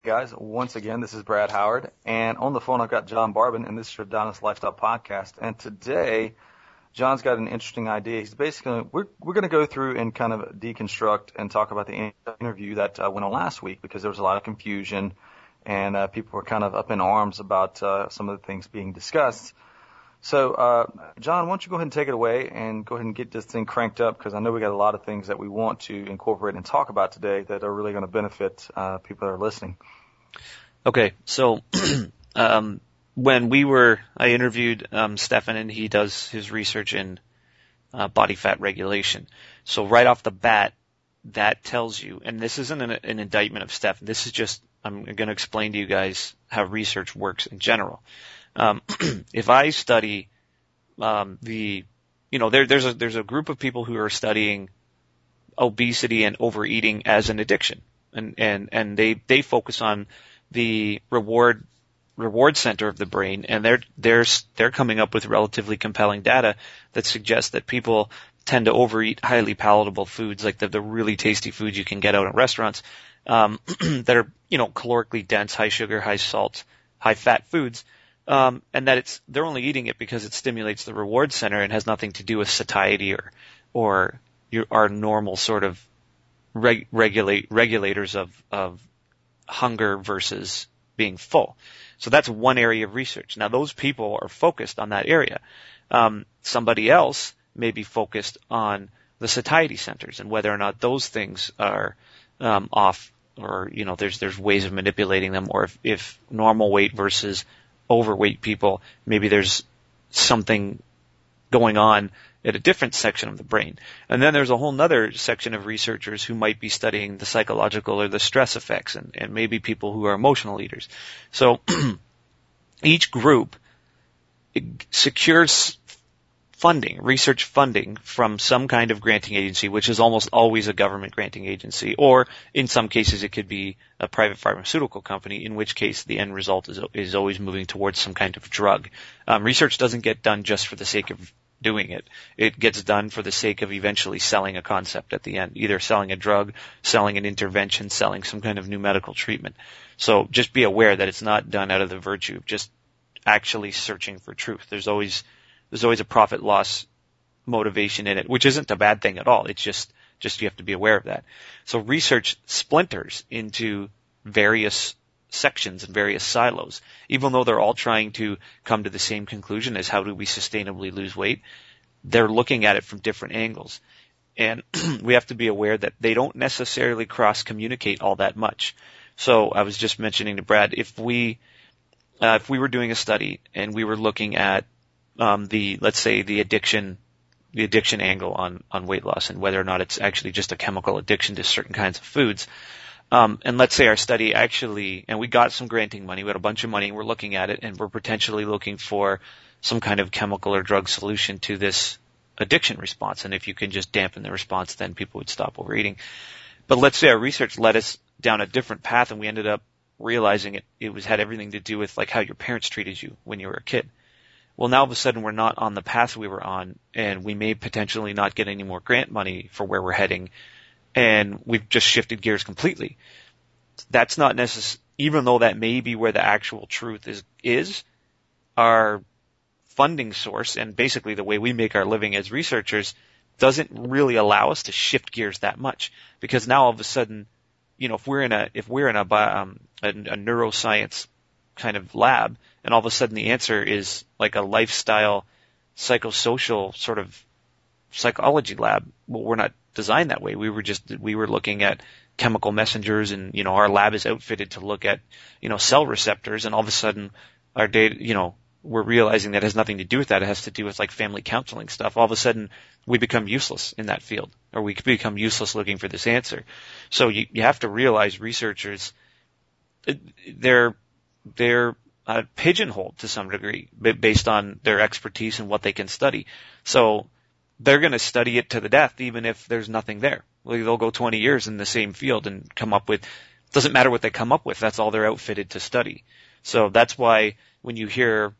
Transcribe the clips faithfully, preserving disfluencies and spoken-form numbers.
Guys, once again, this is Brad Howard, and on the phone I've got John Barbin, and this is your Adonis Lifestyle Podcast. And today, John's got an interesting idea. He's basically we're we're going to go through and kind of deconstruct and talk about the interview that uh, went on last week because there was a lot of confusion, and uh, people were kind of up in arms about uh, some of the things being discussed. So, uh, John, why don't you go ahead and take it away and go ahead and get this thing cranked up because I know we got a lot of things that we want to incorporate and talk about today that are really going to benefit uh, people that are listening. Okay, so um, when we were, I interviewed um, Stefan, and he does his research in uh, body fat regulation. So right off the bat, that tells you, and this isn't an, an indictment of Stefan. This is just, I'm going to explain to you guys how research works in general. Um, if I study um, the, you know, there, there's a there's a group of people who are studying obesity and overeating as an addiction, and and and they they focus on the reward reward center of the brain, and they're they're they're coming up with relatively compelling data that suggests that people tend to overeat highly palatable foods, like the the really tasty foods you can get out in restaurants, um, that are you know calorically dense, high sugar, high salt, high fat foods. Um, and that it's, they're only eating it because it stimulates the reward center and has nothing to do with satiety or, or your, our normal sort of reg, regulate, regulators of, of hunger versus being full. So that's one area of research. Now those people are focused on that area. Um, somebody else may be focused on the satiety centers and whether or not those things are, um, off or, you know, there's, there's ways of manipulating them or if, if normal weight versus overweight people, maybe there's something going on at a different section of the brain. And then there's a whole other section of researchers who might be studying the psychological or the stress effects and, and maybe people who are emotional eaters. So each group secures funding, research funding from some kind of granting agency, which is almost always a government granting agency, or in some cases it could be a private pharmaceutical company, in which case the end result is is always moving towards some kind of drug. Um, research doesn't get done just for the sake of doing it. It gets done for the sake of eventually selling a concept at the end, either selling a drug, selling an intervention, selling some kind of new medical treatment. So just be aware that it's not done out of the virtue of just actually searching for truth. There's always There's always a profit loss motivation in it, which isn't a bad thing at all. It's just, just you have to be aware of that. So research splinters into various sections and various silos, even though they're all trying to come to the same conclusion as how do we sustainably lose weight. They're looking at it from different angles. And we have to be aware that they don't necessarily cross communicate all that much. So I was just mentioning to Brad, if we, uh, if we were doing a study and we were looking at Um, the, let's say the addiction, the addiction angle on, on weight loss and whether or not it's actually just a chemical addiction to certain kinds of foods. Um, and let's say our study actually, and we got some granting money, we had a bunch of money and we're looking at it and we're potentially looking for some kind of chemical or drug solution to this addiction response. And if you can just dampen the response, then people would stop overeating. But let's say our research led us down a different path and we ended up realizing it, it was, had everything to do with like how your parents treated you when you were a kid. Well, now all of a sudden we're not on the path we were on, and we may potentially not get any more grant money for where we're heading, and we've just shifted gears completely. That's not necess- even though that may be where the actual truth is, is, our funding source, and basically the way we make our living as researchers, doesn't really allow us to shift gears that much. Because now all of a sudden, you know, if we're in a, if we're in a, um, a, a neuroscience kind of lab, and all of a sudden the answer is like a lifestyle, psychosocial sort of psychology lab. Well, we're not designed that way. We were just, we were looking at chemical messengers and, you know, our lab is outfitted to look at, you know, cell receptors, and all of a sudden our data, you know, we're realizing that has nothing to do with that. It has to do with like family counseling stuff. All of a sudden we become useless in that field, or we become useless looking for this answer. So you, you have to realize researchers, they're, they're uh, pigeonholed to some degree based on their expertise and what they can study. So they're going to study it to the death, even if there's nothing there. Like they'll go twenty years in the same field and come up with, doesn't matter what they come up with, that's all they're outfitted to study. So that's why when you hear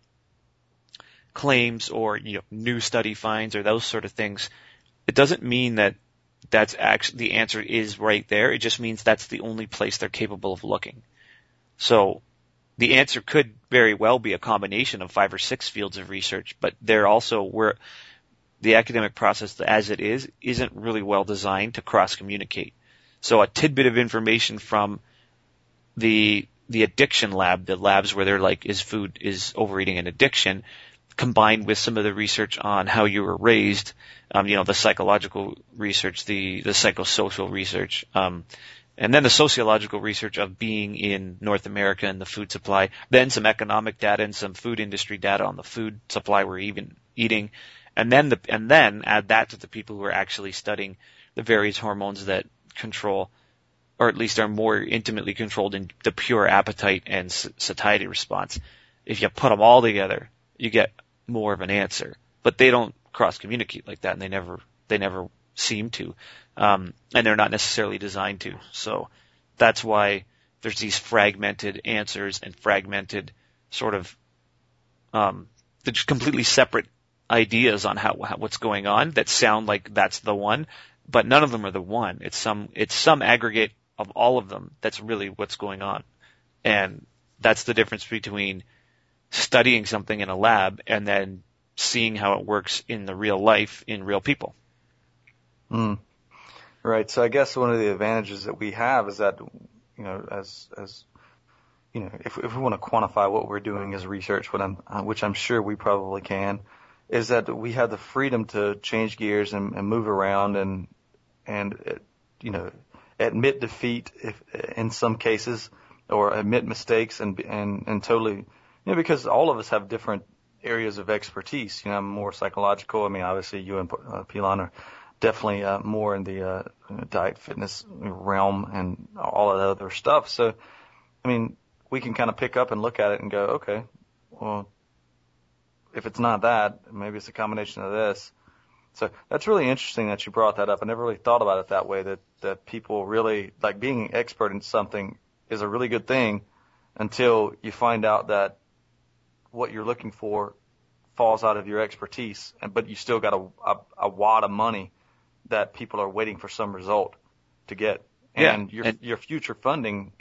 claims or, you know, new study finds or those sort of things, it doesn't mean that that's actually the answer is right there. It just means that's the only place they're capable of looking. So the answer could very well be a combination of five or six fields of research, but they're also where the academic process as it is isn't really well designed to cross-communicate. So a tidbit of information from the the addiction lab, the labs where they're like, is food, is overeating an addiction, combined with some of the research on how you were raised, um, you know, the psychological research, the, the psychosocial research, um, and then the sociological research of being in North America and the food supply, then some economic data and some food industry data on the food supply we're even eating, and then the, and then add that to the people who are actually studying the various hormones that control, or at least are more intimately controlled in the pure appetite and satiety response. If you put them all together, you get more of an answer. But they don't cross-communicate like that, and they never, they never seem to. Um, and they're not necessarily designed to. So that's why there's these fragmented answers and fragmented sort of, um, just completely separate ideas on how, how, what's going on that sound like that's the one, but none of them are the one. It's some, it's some aggregate of all of them that's really what's going on. And that's the difference between studying something in a lab and then seeing how it works in the real life in real people. Mm. Right. So I guess one of the advantages that we have is that, you know, as, as, you know, if, if we want to quantify what we're doing as research, what I'm, uh, which I'm sure we probably can, is that we have the freedom to change gears and, and move around and, and, uh, you know, admit defeat if, in some cases, or admit mistakes and, and, and totally, you know, because all of us have different areas of expertise. You know, I'm more psychological. I mean, obviously you and uh, Pilon are definitely uh, more in the uh, diet fitness realm and all of that other stuff. So, I mean, we can kind of pick up and look at it and go, okay, well, if it's not that, maybe it's a combination of this. So that's really interesting that you brought that up. I never really thought about it that way, that, that people really, like being an expert in something is a really good thing until you find out that what you're looking for falls out of your expertise, and but you still got a, a, a wad of money that people are waiting for some result to get. And yeah, your and your future funding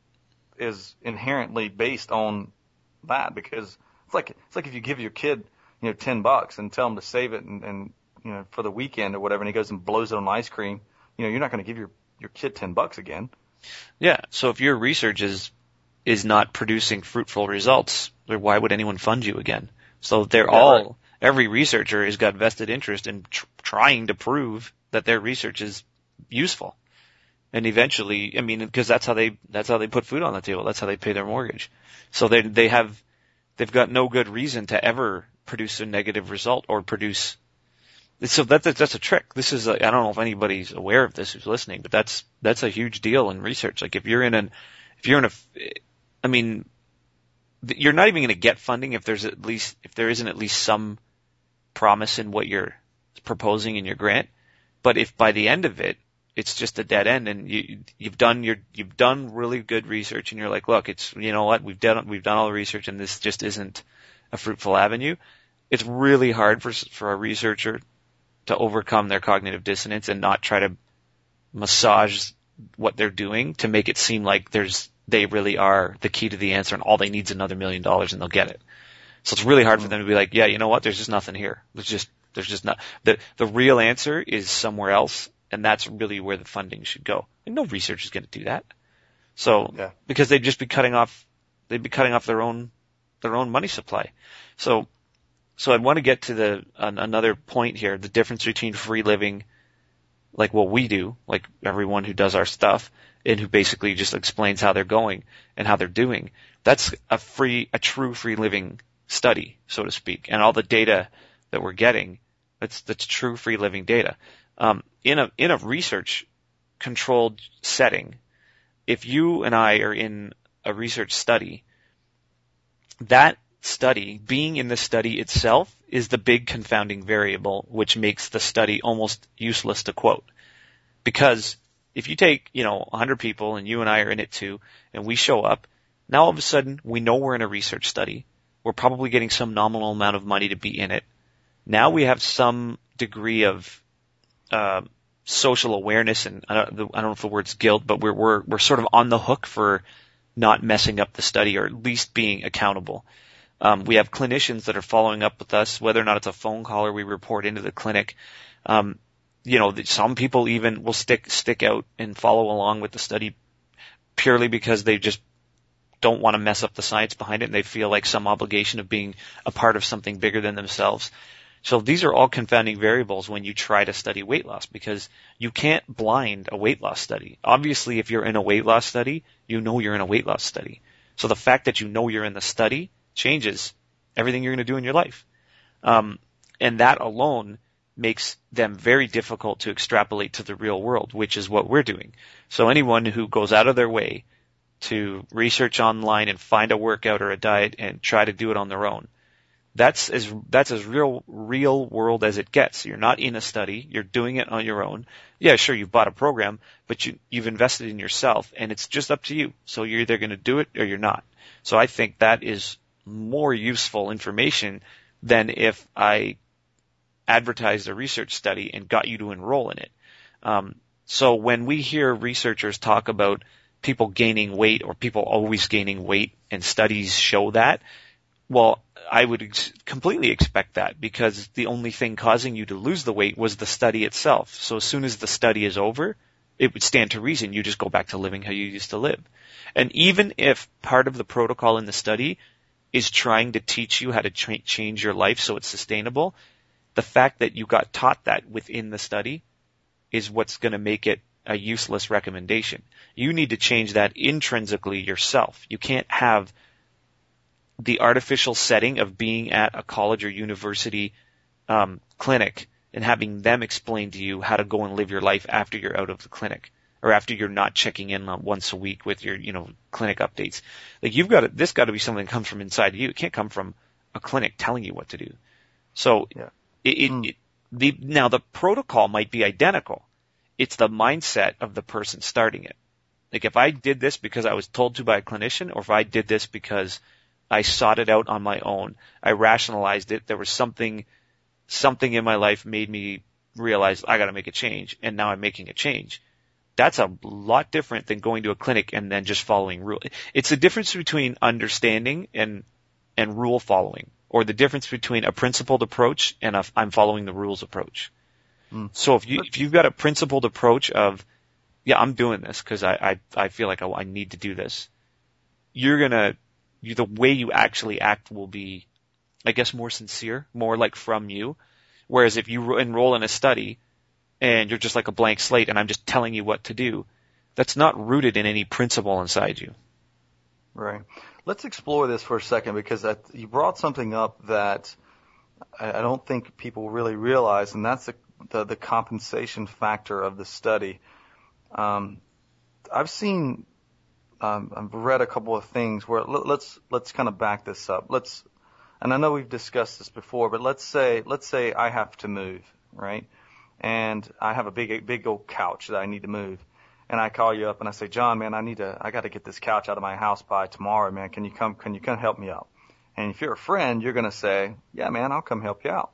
is inherently based on that, because it's like it's like if you give your kid, you know, ten bucks and tell him to save it and, and you know, for the weekend or whatever, and he goes and blows it on ice cream, you know, you're not going to give your your kid ten bucks again. Yeah. So if your research is is not producing fruitful results, then why would anyone fund you again? So they're Yeah, all, right. every researcher has got vested interest in tr- trying to prove that their research is useful. And eventually, I mean, because that's how they, that's how they put food on the table. That's how they pay their mortgage. So they, they have, they've got no good reason to ever produce a negative result or produce. So that, that that's a trick. This is, a, I don't know if anybody's aware of this who's listening, but that's, that's a huge deal in research. Like if you're in an, if you're in a, I mean, you're not even going to get funding if there's at least, if there isn't at least some promise in what you're proposing in your grant. But if by the end of it, it's just a dead end and you, you've done your, you've done really good research and you're like, look, it's, you know what, we've done, we've done all the research and this just isn't a fruitful avenue. It's really hard for, for a researcher to overcome their cognitive dissonance and not try to massage what they're doing to make it seem like there's, they really are the key to the answer and all they need is another million dollars and they'll get it. So it's really hard for them to be like, yeah, you know what, there's just nothing here. There's just, there's just not, the, the real answer is somewhere else, and that's really where the funding should go. And no researcher is going to do that. So, Yeah. because they'd just be cutting off, they'd be cutting off their own, their own money supply. So, so I want to get to the, an, another point here, the difference between free living, like what we do, like everyone who does our stuff, and who basically just explains how they're going and how they're doing. That's a free, a true free living study, so to speak. And all the data that we're getting, that's, that's true free living data. Um, in a, in a research controlled setting, if you and I are in a research study, that study, being in the study itself, is the big confounding variable, which makes the study almost useless to quote. Because if you take, you know, one hundred people and you and I are in it too, and we show up, now all of a sudden we know we're in a research study. We're probably getting some nominal amount of money to be in it. Now we have some degree of uh, social awareness, and I don't, I don't know if the word's guilt, but we're we're we're sort of on the hook for not messing up the study, or at least being accountable. Um, we have clinicians that are following up with us, whether or not it's a phone call or we report into the clinic. Um, you know, some people even will stick stick out and follow along with the study purely because they just don't want to mess up the science behind it, and they feel like some obligation of being a part of something bigger than themselves. So these are all confounding variables when you try to study weight loss, because you can't blind a weight loss study. Obviously, if you're in a weight loss study, you know you're in a weight loss study. So the fact that you know you're in the study changes everything you're going to do in your life. Um, and that alone makes them very difficult to extrapolate to the real world, which is what we're doing. So anyone who goes out of their way to research online and find a workout or a diet and try to do it on their own, that's as that's as real real world as it gets. You're not in a study, you're doing it on your own. Yeah, sure, you bought a program, but you you've invested in yourself, and it's just up to you. So you're either going to do it or you're not. So I think that is more useful information than if I advertised a research study and got you to enroll in it. Um, so when we hear researchers talk about people gaining weight or people always gaining weight and studies show that, well, I would ex- completely expect that, because the only thing causing you to lose the weight was the study itself. So as soon as the study is over, it would stand to reason you just go back to living how you used to live. And even if part of the protocol in the study is trying to teach you how to tra- change your life so it's sustainable, the fact that you got taught that within the study is what's going to make it a useless recommendation. You need to change that intrinsically yourself. You can't have the artificial setting of being at a college or university um, clinic and having them explain to you how to go and live your life after you're out of the clinic, or after you're not checking in once a week with your, you know, clinic updates. Like, you've got to, this got to be something that comes from inside you. It can't come from a clinic telling you what to do. So yeah. it, it, mm. it, the, now the protocol might be identical. It's the mindset of the person starting it. Like, if I did this because I was told to by a clinician, or if I did this because I sought it out on my own, I rationalized it, there was something, something in my life made me realize I got to make a change, and now I'm making a change. That's a lot different than going to a clinic and then just following rules. It's the difference between understanding and and rule following, or the difference between a principled approach and a I'm following the rules approach. Mm. So if you if you've got a principled approach of, yeah, I'm doing this because I, I I feel like I, I need to do this, you're gonna you, the way you actually act will be, I guess, more sincere, more like from you. Whereas if you enroll in a study and you're just like a blank slate and I'm just telling you what to do, that's not rooted in any principle inside you. Right. Let's explore this for a second, because that, you brought something up that I, I don't think people really realize, and that's the, the, the compensation factor of the study. Um, I've seen, um, I've read a couple of things where let, let's let's kind of back this up. Let's, and I know we've discussed this before, but let's say let's say I have to move, right? And I have a big big old couch that I need to move. And I call you up and I say, John, man, I need to, I got to get this couch out of my house by tomorrow, man. Can you come, can you come help me out? And if you're a friend, you're going to say, yeah, man, I'll come help you out.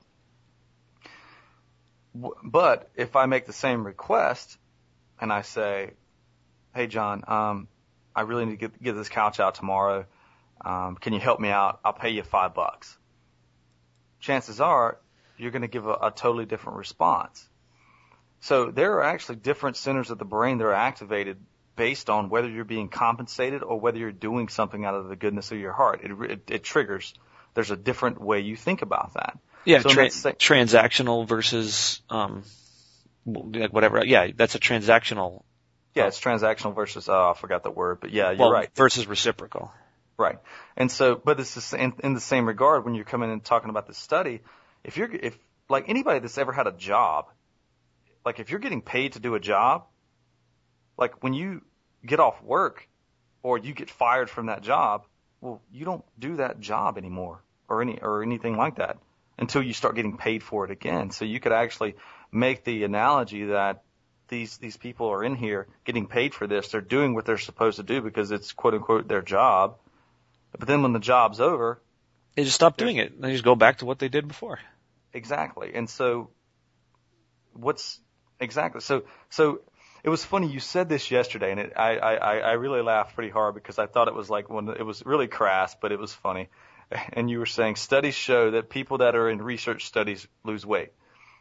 But if I make the same request and I say, hey, John, um, I really need to get, get this couch out tomorrow. Um, can you help me out? I'll pay you five bucks. Chances are you're going to give a, a totally different response. So there are actually different centers of the brain that are activated based on whether you're being compensated or whether you're doing something out of the goodness of your heart. It, it, it triggers. There's a different way you think about that. Yeah, so tra- transactional versus um, like whatever. Yeah, that's a transactional. Yeah, it's transactional versus, oh, I forgot the word, but yeah, you're well, right. Versus reciprocal. Right. And so, but it's in, in the same regard when you're coming and talking about this study. If you're, if like anybody that's ever had a job, like if you're getting paid to do a job, like when you get off work or you get fired from that job, well, you don't do that job anymore or any or anything like that until you start getting paid for it again. So you could actually make the analogy that these these people are in here getting paid for this. They're doing what they're supposed to do because it's quote unquote their job. But then when the job's over, they just stop doing it. They just go back to what they did before. Exactly. And so what's Exactly. So, so It was funny. You said this yesterday, and it, I, I, I really laughed pretty hard because I thought it was like one. It was really crass, but it was funny. And you were saying studies show that people that are in research studies lose weight.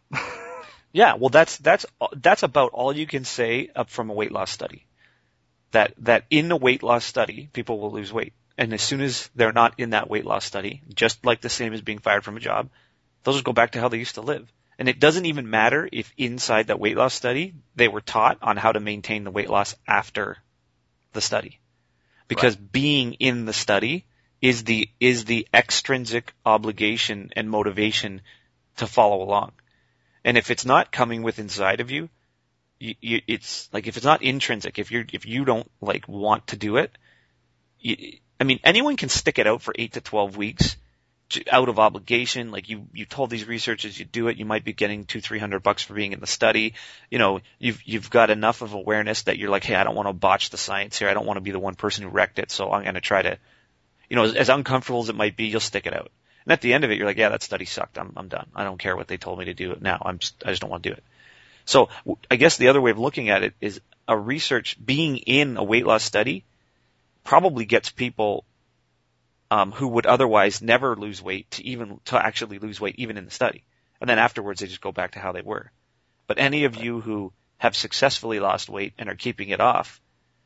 Yeah, well, that's that's that's about all you can say up from a weight loss study. That that in a weight loss study, people will lose weight, and as soon as they're not in that weight loss study, just like the same as being fired from a job, they'll just go back to how they used to live. And it doesn't even matter if inside that weight loss study they were taught on how to maintain the weight loss after the study, because right. being in the study is the is the extrinsic obligation and motivation to follow along. And if it's not coming with inside of you, you, you it's like if it's not intrinsic, if you if you don't like want to do it, you, I mean anyone can stick it out for eight to twelve weeks out of obligation. Like you you told these researchers you do it, you might be getting two three hundred bucks for being in the study. You know you've you've got enough of awareness that you're like, hey, I don't want to botch the science here. I don't want to be the one person who wrecked it, so I'm going to try to, you know, as, as uncomfortable as it might be, you'll stick it out. And at the end of it, you're like, yeah, that study sucked. I'm, I'm done. I don't care what they told me to do it now. I'm just, I just don't want to do it. So I guess the other way of looking at it is a research being in a weight loss study probably gets people, um, who would otherwise never lose weight to even, to actually lose weight even in the study. And then afterwards they just go back to how they were. But any of you who have successfully lost weight and are keeping it off,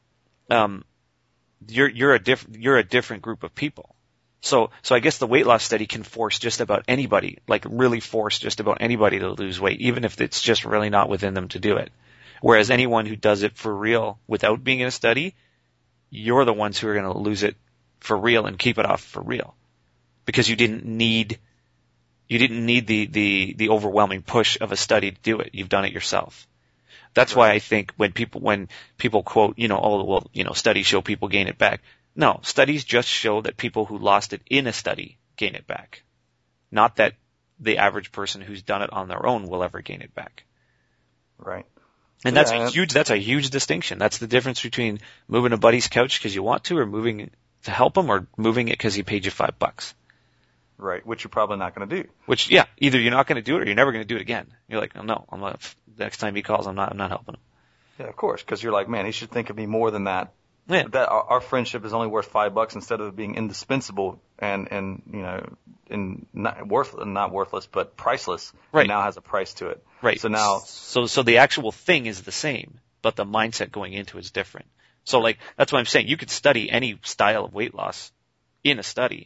um, you're, you're a diff, you're a different group of people. So, so I guess the weight loss study can force just about anybody, like really force just about anybody to lose weight, even if it's just really not within them to do it. Whereas anyone who does it for real without being in a study, you're the ones who are going to lose it for real and keep it off for real. Because you didn't need, you didn't need the, the, the overwhelming push of a study to do it. You've done it yourself. That's why I think when people, when people quote, you know, oh, well, you know, studies show people gain it back. No, studies just show that people who lost it in a study gain it back. Not that the average person who's done it on their own will ever gain it back. Right. And that's yeah, a huge, that's a huge distinction. That's the difference between moving a buddy's couch because you want to, or moving it to help him, or moving it because he paid you five bucks. Right. Which you're probably not going to do. Which, yeah, either you're not going to do it or you're never going to do it again. You're like, oh, no, I'm not, the next time he calls, I'm not, I'm not helping him. Yeah, of course. Cause you're like, man, he should think of me more than that. Yeah. That our, our friendship is only worth five bucks instead of being indispensable and, and, you know, and not worth, not worthless, but priceless. Right. It now has a price to it. Right. So now. So, so the actual thing is the same, but the mindset going into it is different. So like, that's what I'm saying. You could study any style of weight loss in a study.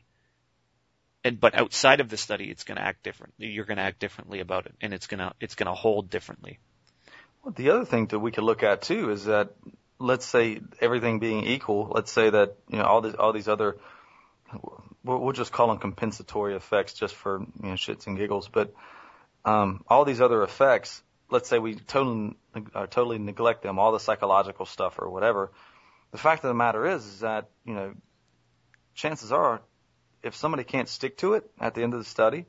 And, but outside of the study, it's going to act different. You're going to act differently about it, and it's going to, it's going to hold differently. Well, the other thing that we could look at too is that, let's say everything being equal, let's say that, you know, all these, all these other, we'll, we'll just call them compensatory effects just for, you know, shits and giggles, but, um, all these other effects, let's say we totally, uh, totally neglect them, all the psychological stuff or whatever. The fact of the matter is, is that, you know, chances are, if somebody can't stick to it at the end of the study,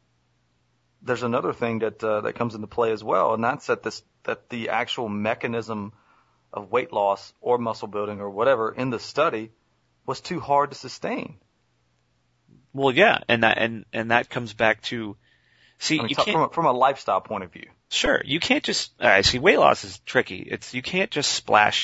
there's another thing that, uh, that comes into play as well, and that's that this, that the actual mechanism of weight loss or muscle building or whatever in the study was too hard to sustain. Well, yeah, and that and and that comes back to see I mean, you t- can't, from a, from a lifestyle point of view. Sure, you can't just. I see. Weight loss is tricky. It's you can't just splash.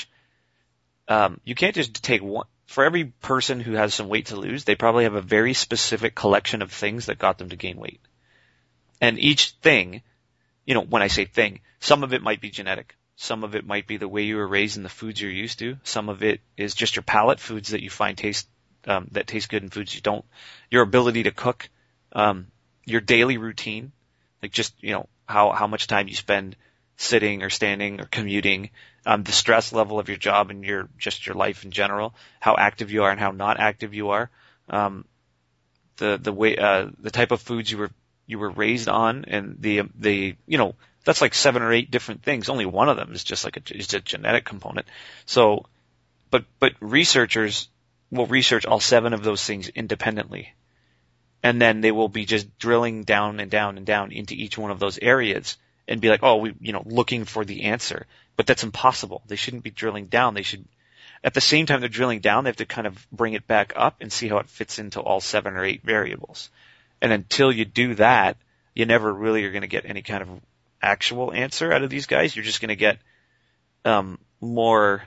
Um, you can't just take one. For every person who has some weight to lose, they probably have a very specific collection of things that got them to gain weight. And each thing, you know, when I say thing, some of it might be genetic. Some of it might be the way you were raised and the foods you're used to. Some of it is just your palate, foods that you find taste, um, that taste good and foods you don't. Your ability to cook, um, your daily routine, like just, you know, how, how much time you spend sitting or standing or commuting, um, the stress level of your job and your, just your life in general, how active you are and how not active you are, um, the, the way, uh, the type of foods you were, you were raised on and the, the, you know, that's like seven or eight different things. Only one of them is just like a, is a genetic component. So, but, but researchers will research all seven of those things independently. And then they will be just drilling down and down and down into each one of those areas and be like, oh, we, you know, looking for the answer. But that's impossible. They shouldn't be drilling down. They should, at the same time they're drilling down, they have to kind of bring it back up and see how it fits into all seven or eight variables. And until you do that, you never really are going to get any kind of actual answer out of these guys. You're just going to get um, more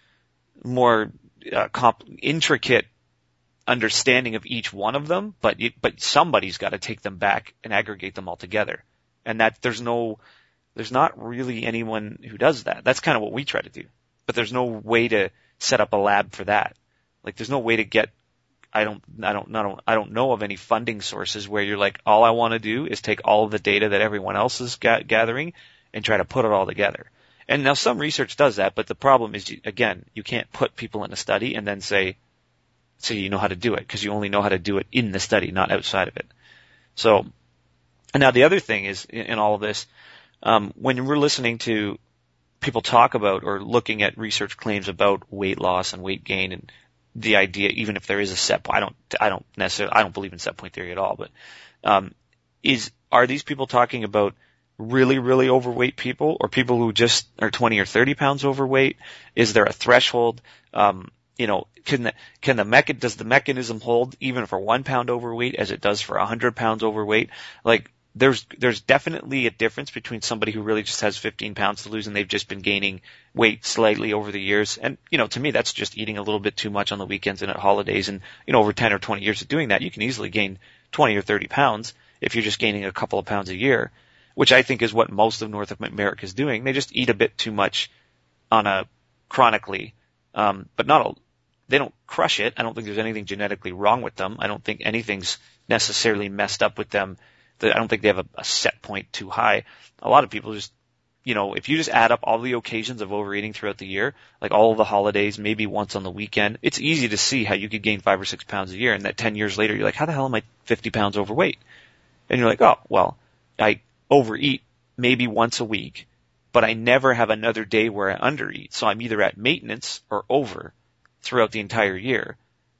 more uh, comp- intricate understanding of each one of them, but it, but somebody's got to take them back and aggregate them all together, and that there's no there's not really anyone who does that. That's kind of what we try to do, but there's no way to set up a lab for that. Like there's no way to get I don't I don't I don't I don't know of any funding sources where you're like, all I want to do is take all of the data that everyone else is ga- gathering and try to put it all together. And now some research does that, but the problem is, you, again, you can't put people in a study and then say, say you know how to do it, because you only know how to do it in the study, not outside of it. So, and now the other thing is, in, in all of this, um, when we're listening to people talk about or looking at research claims about weight loss and weight gain, and the idea, even if there is a set point, I don't, I don't necessarily, I don't believe in set point theory at all, but, um, is, are these people talking about really, really overweight people, or people who just are twenty or thirty pounds overweight? Is there a threshold? Um, you know, can the, can the mecha, does the mechanism hold even for one pound overweight as it does for a hundred pounds overweight? Like, there's, there's definitely a difference between somebody who really just has fifteen pounds to lose and they've just been gaining weight slightly over the years. And, you know, to me, that's just eating a little bit too much on the weekends and at holidays. And, you know, over ten or twenty years of doing that, you can easily gain twenty or thirty pounds if you're just gaining a couple of pounds a year, which I think is what most of North America is doing. They just eat a bit too much on a chronically, um, but not a, they don't crush it. I don't think there's anything genetically wrong with them. I don't think anything's necessarily messed up with them. I don't think they have a, a set point too high. A lot of people just, you know, if you just add up all the occasions of overeating throughout the year, like all of the holidays, maybe once on the weekend, it's easy to see how you could gain five or six pounds a year, and that ten years later, you're like, how the hell am I fifty pounds overweight? And you're like, oh, well, I overeat maybe once a week, but I never have another day where I undereat. So I'm either at maintenance or over throughout the entire year.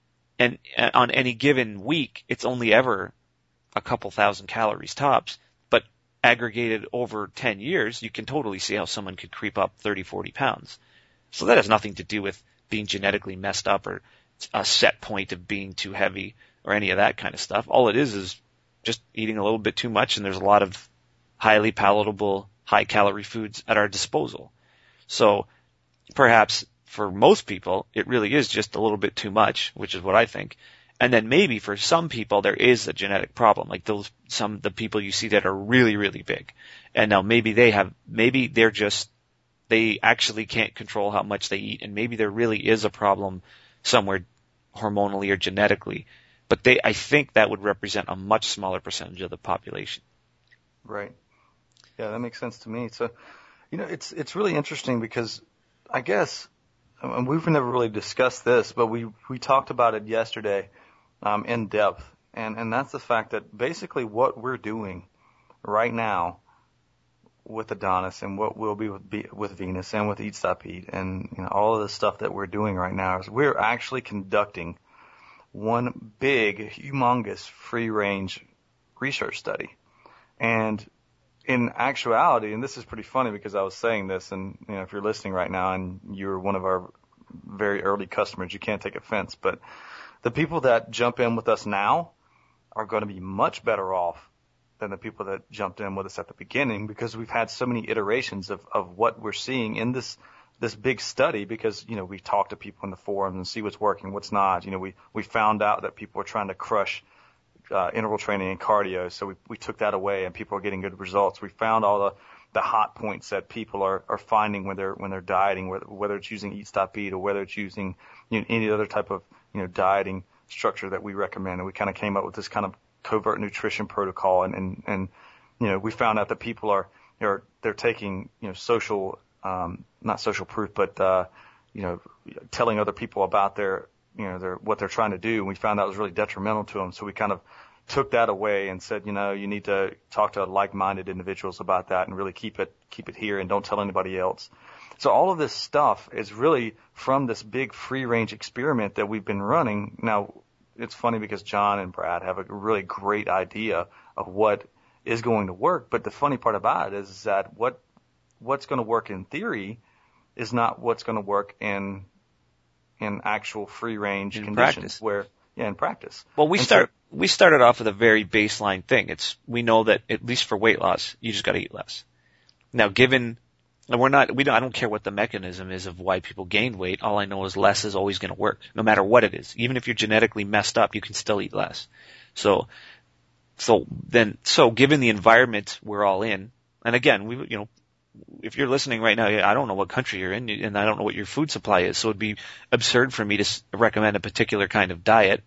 And on any given week, it's only ever a couple thousand calories tops, but aggregated over ten years, you can totally see how someone could creep up thirty, forty pounds. So that has nothing to do with being genetically messed up or a set point of being too heavy or any of that kind of stuff. All it is is just eating a little bit too much, and there's a lot of highly palatable, high-calorie foods at our disposal. So perhaps for most people, it really is just a little bit too much, which is what I think. And then maybe for some people, there is a genetic problem, like those, some, the people you see that are really, really big. And now maybe they have, maybe they're just, they actually can't control how much they eat, and maybe there really is a problem somewhere hormonally or genetically. But they, I think that would represent a much smaller percentage of the population. Right. Yeah, that makes sense to me. So, you know, it's, it's really interesting because I guess, and we've never really discussed this, but we, we talked about it yesterday. Um, in depth, and, and that's the fact that basically what we're doing right now with Adonis and what we'll be with, with Venus and with Eat Stop Eat and, you know, all of the stuff that we're doing right now is we're actually conducting one big, humongous free-range research study. And in actuality, and this is pretty funny because I was saying this, and, you know, if you're listening right now and you're one of our very early customers, you can't take offense, but the people that jump in with us now are going to be much better off than the people that jumped in with us at the beginning, because we've had so many iterations of, of what we're seeing in this, this big study, because, you know, we talk to people in the forums and see what's working, what's not. You know, we, we found out that people are trying to crush, uh, interval training and cardio. So we, we took that away and people are getting good results. We found all the, the hot points that people are, are finding when they're, when they're dieting, whether, whether it's using Eat Stop Eat or whether it's using, you know, any other type of, you know, dieting structure that we recommend. And we kind of came up with this kind of covert nutrition protocol. And, and, and, you know, we found out that people are, are, they're taking, you know, social, um, not social proof, but, uh, you know, telling other people about their, you know, their, what they're trying to do. And we found out it was really detrimental to them. So we kind of took that away and said, you know, you need to talk to like-minded individuals about that and really keep it, keep it here and don't tell anybody else. So all of this stuff is really from this big free-range experiment that we've been running. Now, it's funny because John and Brad have a really great idea of what is going to work, but the funny part about it is that what what's going to work in theory is not what's going to work in in actual free-range in conditions. Practice. Where, yeah, in practice. Well, we and start so, we started off with a very baseline thing. It's we know that at least for weight loss, you just got to eat less. Now, given And we're not, we don't, I don't care what the mechanism is of why people gain weight. All I know is less is always going to work, no matter what it is. Even if you're genetically messed up, you can still eat less. So, so then, so given the environment we're all in, and again, we, you know, if you're listening right now, I don't know what country you're in, and I don't know what your food supply is, so it'd be absurd for me to recommend a particular kind of diet.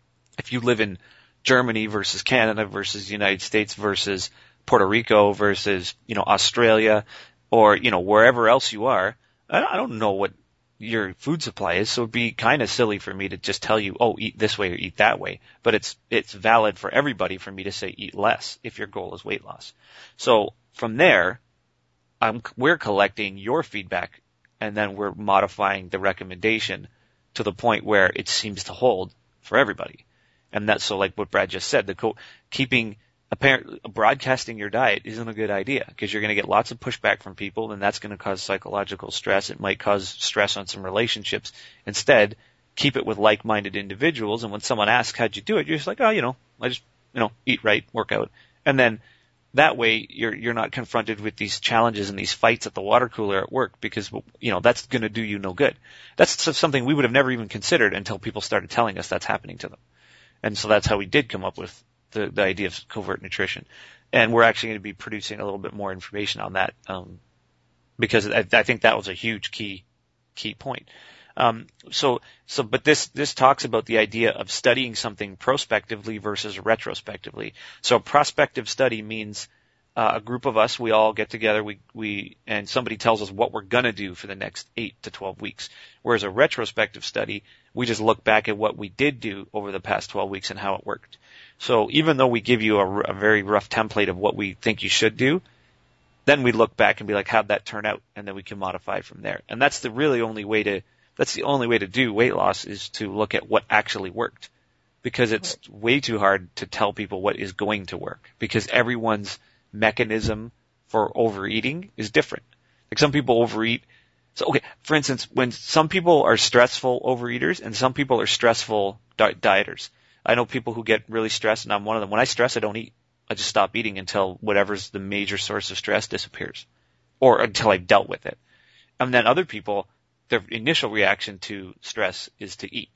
If you live in Germany versus Canada versus the United States versus Puerto Rico versus, you know, Australia, or, you know, wherever else you are, I don't know what your food supply is, so it'd be kind of silly for me to just tell you, oh, eat this way or eat that way. But it's, it's valid for everybody for me to say eat less if your goal is weight loss. So from there, I'm, we're collecting your feedback, and then we're modifying the recommendation to the point where it seems to hold for everybody. And that's so like what Brad just said, the co- keeping apparently broadcasting your diet isn't a good idea, because you're going to get lots of pushback from people, and that's going to cause psychological stress. It might cause stress on some relationships. Instead, keep it with like-minded individuals, and when someone asks how'd you do it, you're just like, oh, you know, I just, you know, eat right, work out. And then that way you're you're not confronted with these challenges and these fights at the water cooler at work, because, you know, that's going to do you no good. That's something we would have never even considered until people started telling us that's happening to them. And so that's how we did come up with the, the idea of covert nutrition. And we're actually going to be producing a little bit more information on that, um, because I, I think that was a huge key, key point. Um, so, so, but this, this talks about the idea of studying something prospectively versus retrospectively. So a prospective study means, uh, a group of us, we all get together, we, we, and somebody tells us what we're gonna do for the next eight to twelve weeks. Whereas a retrospective study, we just look back at what we did do over the past twelve weeks and how it worked. So even though we give you a, a very rough template of what we think you should do, then we look back and be like, how'd that turn out? And then we can modify from there. And that's the really only way to, that's the only way to do weight loss, is to look at what actually worked. Because it's way too hard to tell people what is going to work, because everyone's mechanism for overeating is different. Like some people overeat. So, okay, for instance, when some people are stressful overeaters and some people are stressful di- dieters. I know people who get really stressed, and I'm one of them. When I stress, I don't eat. I just stop eating until whatever's the major source of stress disappears, or until I've dealt with it. And then other people, their initial reaction to stress is to eat.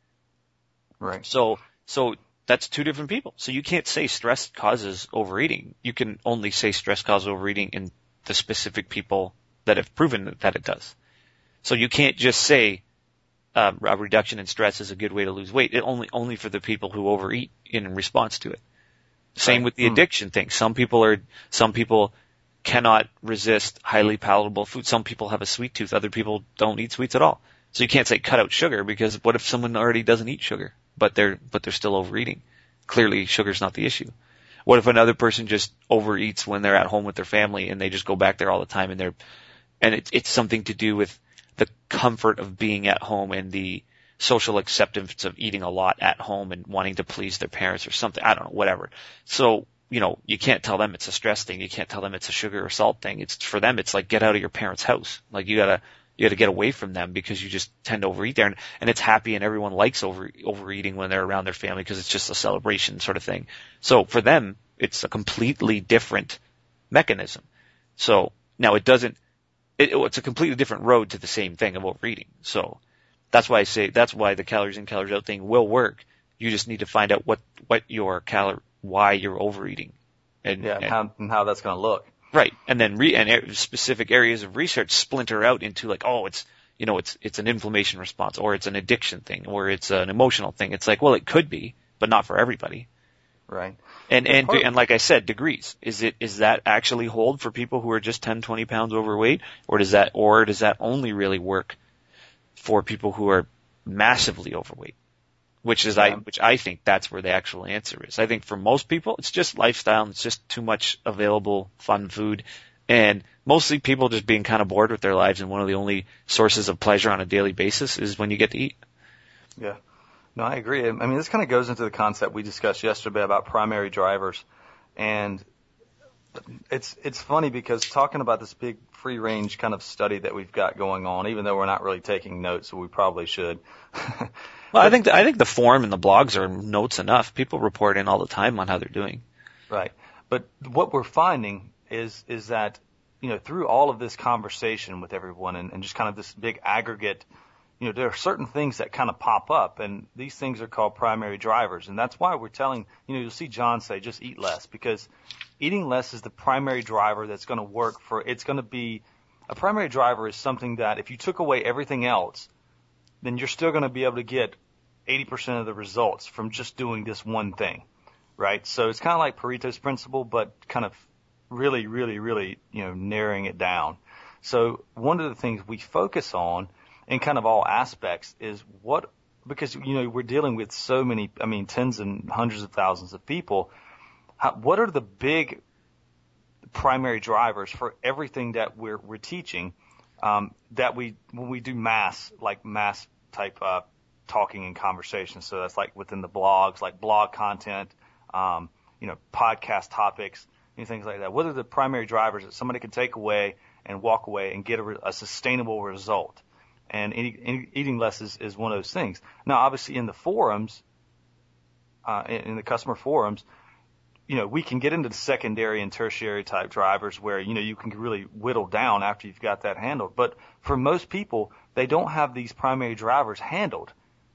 Right. So, so that's two different people. So you can't say stress causes overeating. You can only say stress causes overeating in the specific people that have proven that it does. So you can't just say, Uh, a reduction in stress is a good way to lose weight. It only, only for the people who overeat in response to it. Same right. with the addiction mm. thing. Some people are, some people cannot resist highly palatable food. Some people have a sweet tooth. Other people don't eat sweets at all. So you can't say cut out sugar, because what if someone already doesn't eat sugar, but they're, but they're still overeating? Clearly sugar's not the issue. What if another person just overeats when they're at home with their family and they just go back there all the time, and they're, and it's, it's something to do with the comfort of being at home and the social acceptance of eating a lot at home and wanting to please their parents or something. I don't know, whatever. So, you know, you can't tell them it's a stress thing. You can't tell them it's a sugar or salt thing. It's for them, it's like, get out of your parents' house. Like you gotta, you gotta get away from them, because you just tend to overeat there. And, and it's happy, and everyone likes over, overeating when they're around their family, because it's just a celebration sort of thing. So for them, it's a completely different mechanism. So now it doesn't, It, it's a completely different road to the same thing of overeating. So that's why I say, that's why the calories in, calories out thing will work. You just need to find out what, what your calor, why you're overeating. And, yeah, and, and how, and how that's going to look. Right. And then re, and specific areas of research splinter out into like, oh, it's, you know, it's, it's an inflammation response, or it's an addiction thing, or it's an emotional thing. It's like, well, it could be, but not for everybody. Right. And, and, and like I said, degrees. Is it, is that actually hold for people who are just ten, twenty pounds overweight? Or does that, or does that only really work for people who are massively overweight? Which is, yeah. I, which I think that's where the actual answer is. I think for most people, it's just lifestyle, and it's just too much available fun food. And mostly people just being kind of bored with their lives, and one of the only sources of pleasure on a daily basis is when you get to eat. Yeah. No, I agree. I mean, this kind of goes into the concept we discussed yesterday about primary drivers. And it's it's funny, because talking about this big free-range kind of study that we've got going on, even though we're not really taking notes, so we probably should. Well, I think the, I think the forum and the blogs are notes enough. People report in all the time on how they're doing. Right. But what we're finding is is that you know, through all of this conversation with everyone and, and just kind of this big aggregate, you know, there are certain things that kind of pop up, and these things are called primary drivers. And that's why we're telling, you know, you'll see John say, just eat less, because eating less is the primary driver that's going to work for, it's going to be, a primary driver is something that if you took away everything else, then you're still going to be able to get eighty percent of the results from just doing this one thing, right? So it's kind of like Pareto's principle, but kind of really, really, really, you know, narrowing it down. So one of the things we focus on in kind of all aspects is what, because, you know, we're dealing with so many, I mean, tens and hundreds of thousands of people. How, what are the big primary drivers for everything that we're, we're teaching, um, that we, when we do mass, like mass type, uh, talking and conversation. So that's like within the blogs, like blog content, um, you know, podcast topics, and things like that. What are the primary drivers that somebody can take away and walk away and get a, a sustainable result? And eating, eating less is, is one of those things. Now, obviously, in the forums, uh, in, in the customer forums, you know, we can get into the secondary and tertiary type drivers where, you know, you can really whittle down after you've got that handled. But for most people, they don't have these primary drivers handled.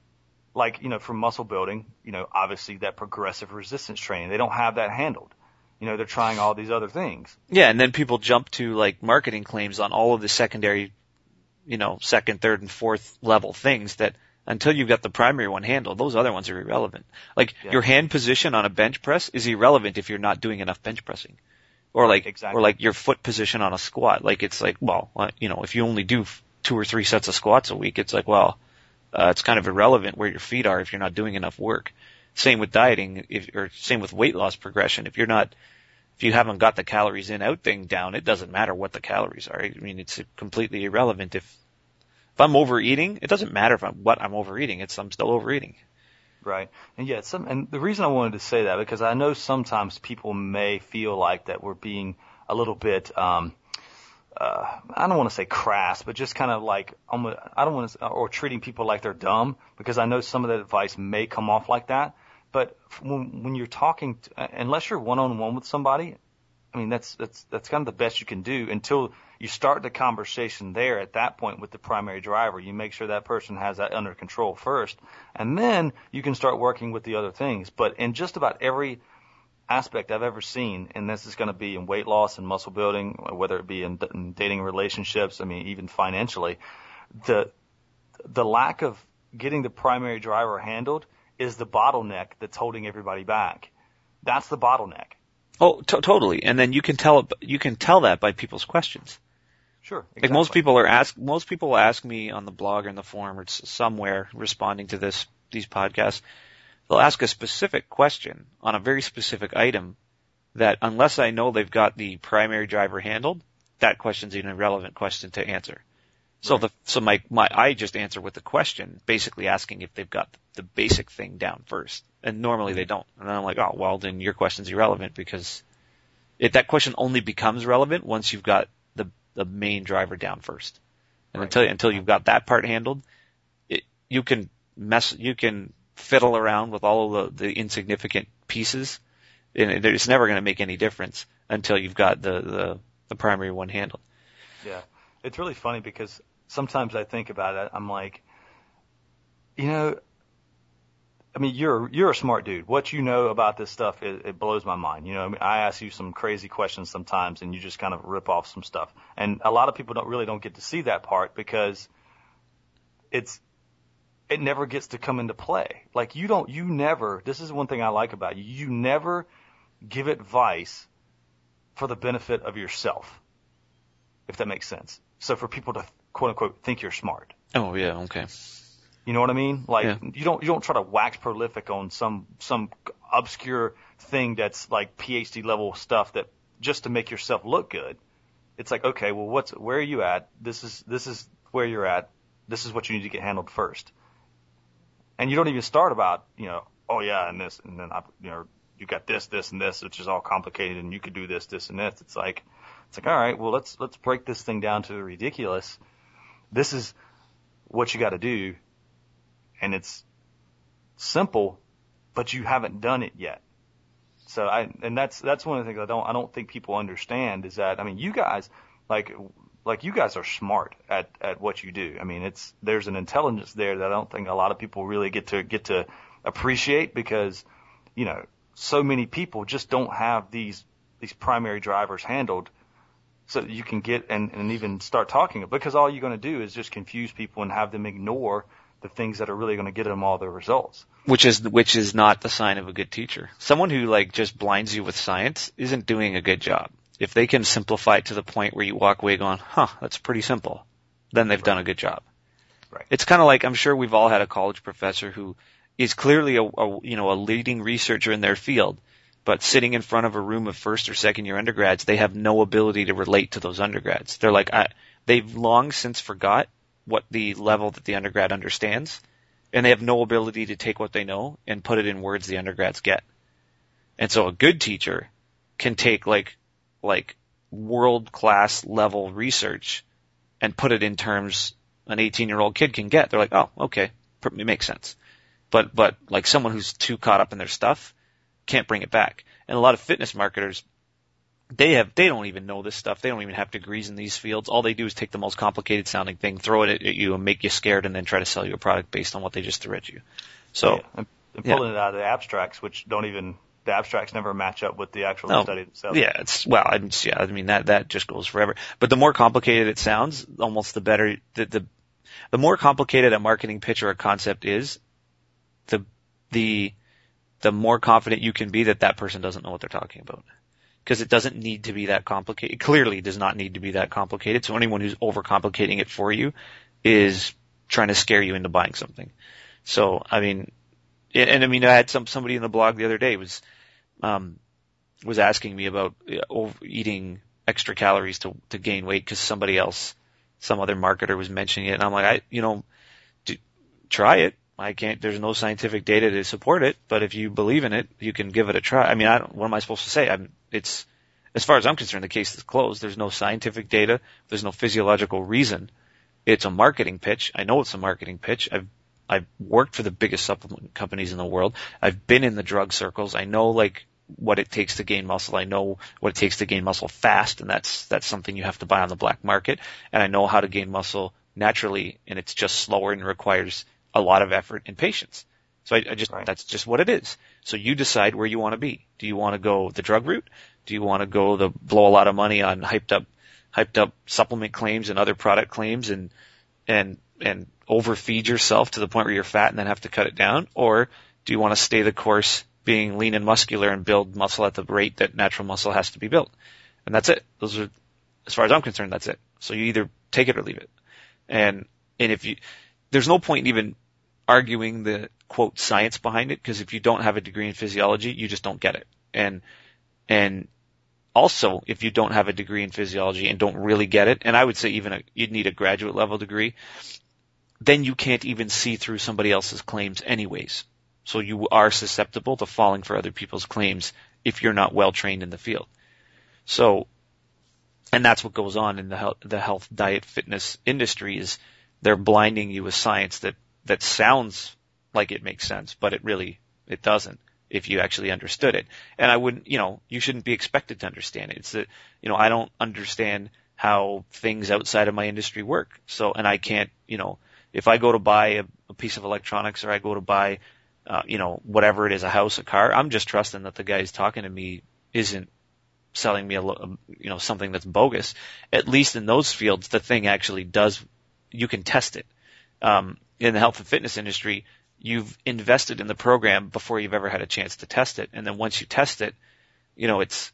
Like, you know, for muscle building, you know, obviously that progressive resistance training, they don't have that handled. You know, they're trying all these other things. Yeah, and then people jump to, like, marketing claims on all of the secondary, you know, second, third, and fourth level things that until you've got the primary one handled, those other ones are irrelevant. Like, yeah. Your hand position on a bench press is irrelevant if you're not doing enough bench pressing. Or like, exactly. or like your foot position on a squat. Like, it's like, well, you know, if you only do two or three sets of squats a week, it's like, well, uh, it's kind of irrelevant where your feet are if you're not doing enough work. Same with dieting, if, or same with weight loss progression. If you're not, if you haven't got the calories in out thing down, it doesn't matter what the calories are. I mean, it's completely irrelevant. If, if I'm overeating, it doesn't matter if I'm, what I'm overeating. It's, I'm still overeating. Right. And yeah, some, and the reason I wanted to say that, because I know sometimes people may feel like that we're being a little bit, um, uh, I don't want to say crass, but just kind of like, almost, I don't want to, or treating people like they're dumb, because I know some of that advice may come off like that. But when, when you're talking, to, unless you're one-on-one with somebody, I mean, that's, that's, that's kind of the best you can do until you start the conversation there at that point with the primary driver. You make sure that person has that under control first, and then you can start working with the other things. But in just about every aspect I've ever seen, and this is going to be in weight loss and muscle building, whether it be in, in dating relationships, I mean, even financially, the, the lack of getting the primary driver handled is the bottleneck that's holding everybody back. That's the bottleneck. Oh, t- totally. And then you can tell you can tell that by people's questions. Sure. Exactly. Like most people are ask most people ask me on the blog or in the forum or somewhere responding to this these podcasts. They'll ask a specific question on a very specific item that unless I know they've got the primary driver handled, that question's an irrelevant question to answer. So right. the so my my I just answer with the question, basically asking if they've got the basic thing down first, and normally they don't. And I'm like, oh well, then your question's irrelevant because it, that question only becomes relevant once you've got the the main driver down first. And right. until until you've got that part handled, it, you can mess you can fiddle around with all of the, the insignificant pieces, and it's never going to make any difference until you've got the, the the primary one handled. Yeah. It's really funny because sometimes I think about it. I'm like, you know, I mean, you're you're a smart dude. What you know about this stuff, it, it blows my mind. You know, I mean, I ask you some crazy questions sometimes, and you just kind of rip off some stuff. And a lot of people don't really don't get to see that part because it's it never gets to come into play. Like you don't, you never. This is one thing I like about you. You never give advice for the benefit of yourself, if that makes sense. So for people to quote unquote think you're smart. Oh yeah, okay. You know what I mean? Like yeah. you don't you don't try to wax prolific on some some obscure thing that's like PhD level stuff that just to make yourself look good. It's like, okay, well what's where are you at? This is this is where you're at. This is what you need to get handled first. And you don't even start about, you know, oh yeah, and this and then I, you know, you got this, this and this, which is all complicated and you could do this, this and this. It's like It's like, all right, well, let's let's break this thing down to the ridiculous. This is what you got to do, and it's simple, but you haven't done it yet. So I and that's that's one of the things I don't I don't think people understand is that I mean, you guys, like, like you guys are smart at, at what you do. I mean, it's, there's an intelligence there that I don't think a lot of people really get to, get to appreciate because, you know, so many people just don't have these, these primary drivers handled so that you can get and, and even start talking, because all you're going to do is just confuse people and have them ignore the things that are really going to get them all their results. Which is, which is not the sign of a good teacher. Someone who like just blinds you with science isn't doing a good job. If they can simplify it to the point where you walk away going, huh, that's pretty simple, then they've right. done a good job. Right. It's kind of like, I'm sure we've all had a college professor who is clearly a, a, you know, a leading researcher in their field, but sitting in front of a room of first or second year undergrads, they have no ability to relate to those undergrads. They're like, I, they've long since forgot what the level that the undergrad understands, and they have no ability to take what they know and put it in words the undergrads get. And so a good teacher can take like, like world-class level research and put it in terms an eighteen-year-old kid can get. They're like, oh, okay, it makes sense. But, but like someone who's too caught up in their stuff can't bring it back. And a lot of fitness marketers, they have, they don't even know this stuff. They don't even have degrees in these fields. All they do is take the most complicated sounding thing, throw it at you and make you scared and then try to sell you a product based on what they just threw at you. So, yeah. and, and pulling yeah. it out of the abstracts, which don't even, the abstracts never match up with the actual no, study itself. Yeah, it's, well, I mean, yeah, I mean, that, that just goes forever. But the more complicated it sounds, almost the better, the, the, the more complicated a marketing pitch or a concept is, the, the, the more confident you can be that that person doesn't know what they're talking about. Because it doesn't need to be that complicated. It clearly does not need to be that complicated. So anyone who's overcomplicating it for you is trying to scare you into buying something. So, I mean, and, and I mean, I had some, somebody in the blog the other day was, um, was asking me about uh, eating extra calories to, to gain weight because somebody else, some other marketer was mentioning it. And I'm like, I, you know, do, try it. I can't, there's no scientific data to support it, but if you believe in it, you can give it a try. I mean, I don't, what am I supposed to say? I'm, it's, as far as I'm concerned, the case is closed. There's no scientific data. There's no physiological reason. It's a marketing pitch. I know it's a marketing pitch. I've, I've worked for the biggest supplement companies in the world. I've been in the drug circles. I know like what it takes to gain muscle. I know what it takes to gain muscle fast, and that's, that's something you have to buy on the black market. And I know how to gain muscle naturally, and it's just slower and requires a lot of effort and patience. So I, I just, right. that's just what it is. So you decide where you want to be. Do you want to go the drug route? Do you want to go the blow a lot of money on hyped up, hyped up supplement claims and other product claims and, and, and overfeed yourself to the point where you're fat and then have to cut it down? Or do you want to stay the course being lean and muscular and build muscle at the rate that natural muscle has to be built? And that's it. Those are, as far as I'm concerned, that's it. So you either take it or leave it. And, and if you, there's no point in even arguing the quote science behind it, because if you don't have a degree in physiology, you just don't get it. And, and also if you don't have a degree in physiology and don't really get it, and I would say even a, you'd need a graduate level degree, then you can't even see through somebody else's claims anyways. So you are susceptible to falling for other people's claims if you're not well trained in the field. So, and that's what goes on in the health, the health, diet, fitness industry is they're blinding you with science that, that sounds like it makes sense, but it really, it doesn't if you actually understood it. And I wouldn't, you know, you shouldn't be expected to understand it. It's that, you know, I don't understand how things outside of my industry work. So, and I can't, you know, if I go to buy a, a piece of electronics or I go to buy, uh, you know, whatever it is, a house, a car, I'm just trusting that the guy who's talking to me isn't selling me a, you know, something that's bogus. At least in those fields, the thing actually does, you can test it. Um, in the health and fitness industry, you've invested in the program before you've ever had a chance to test it. And then once you test it, you know, it's,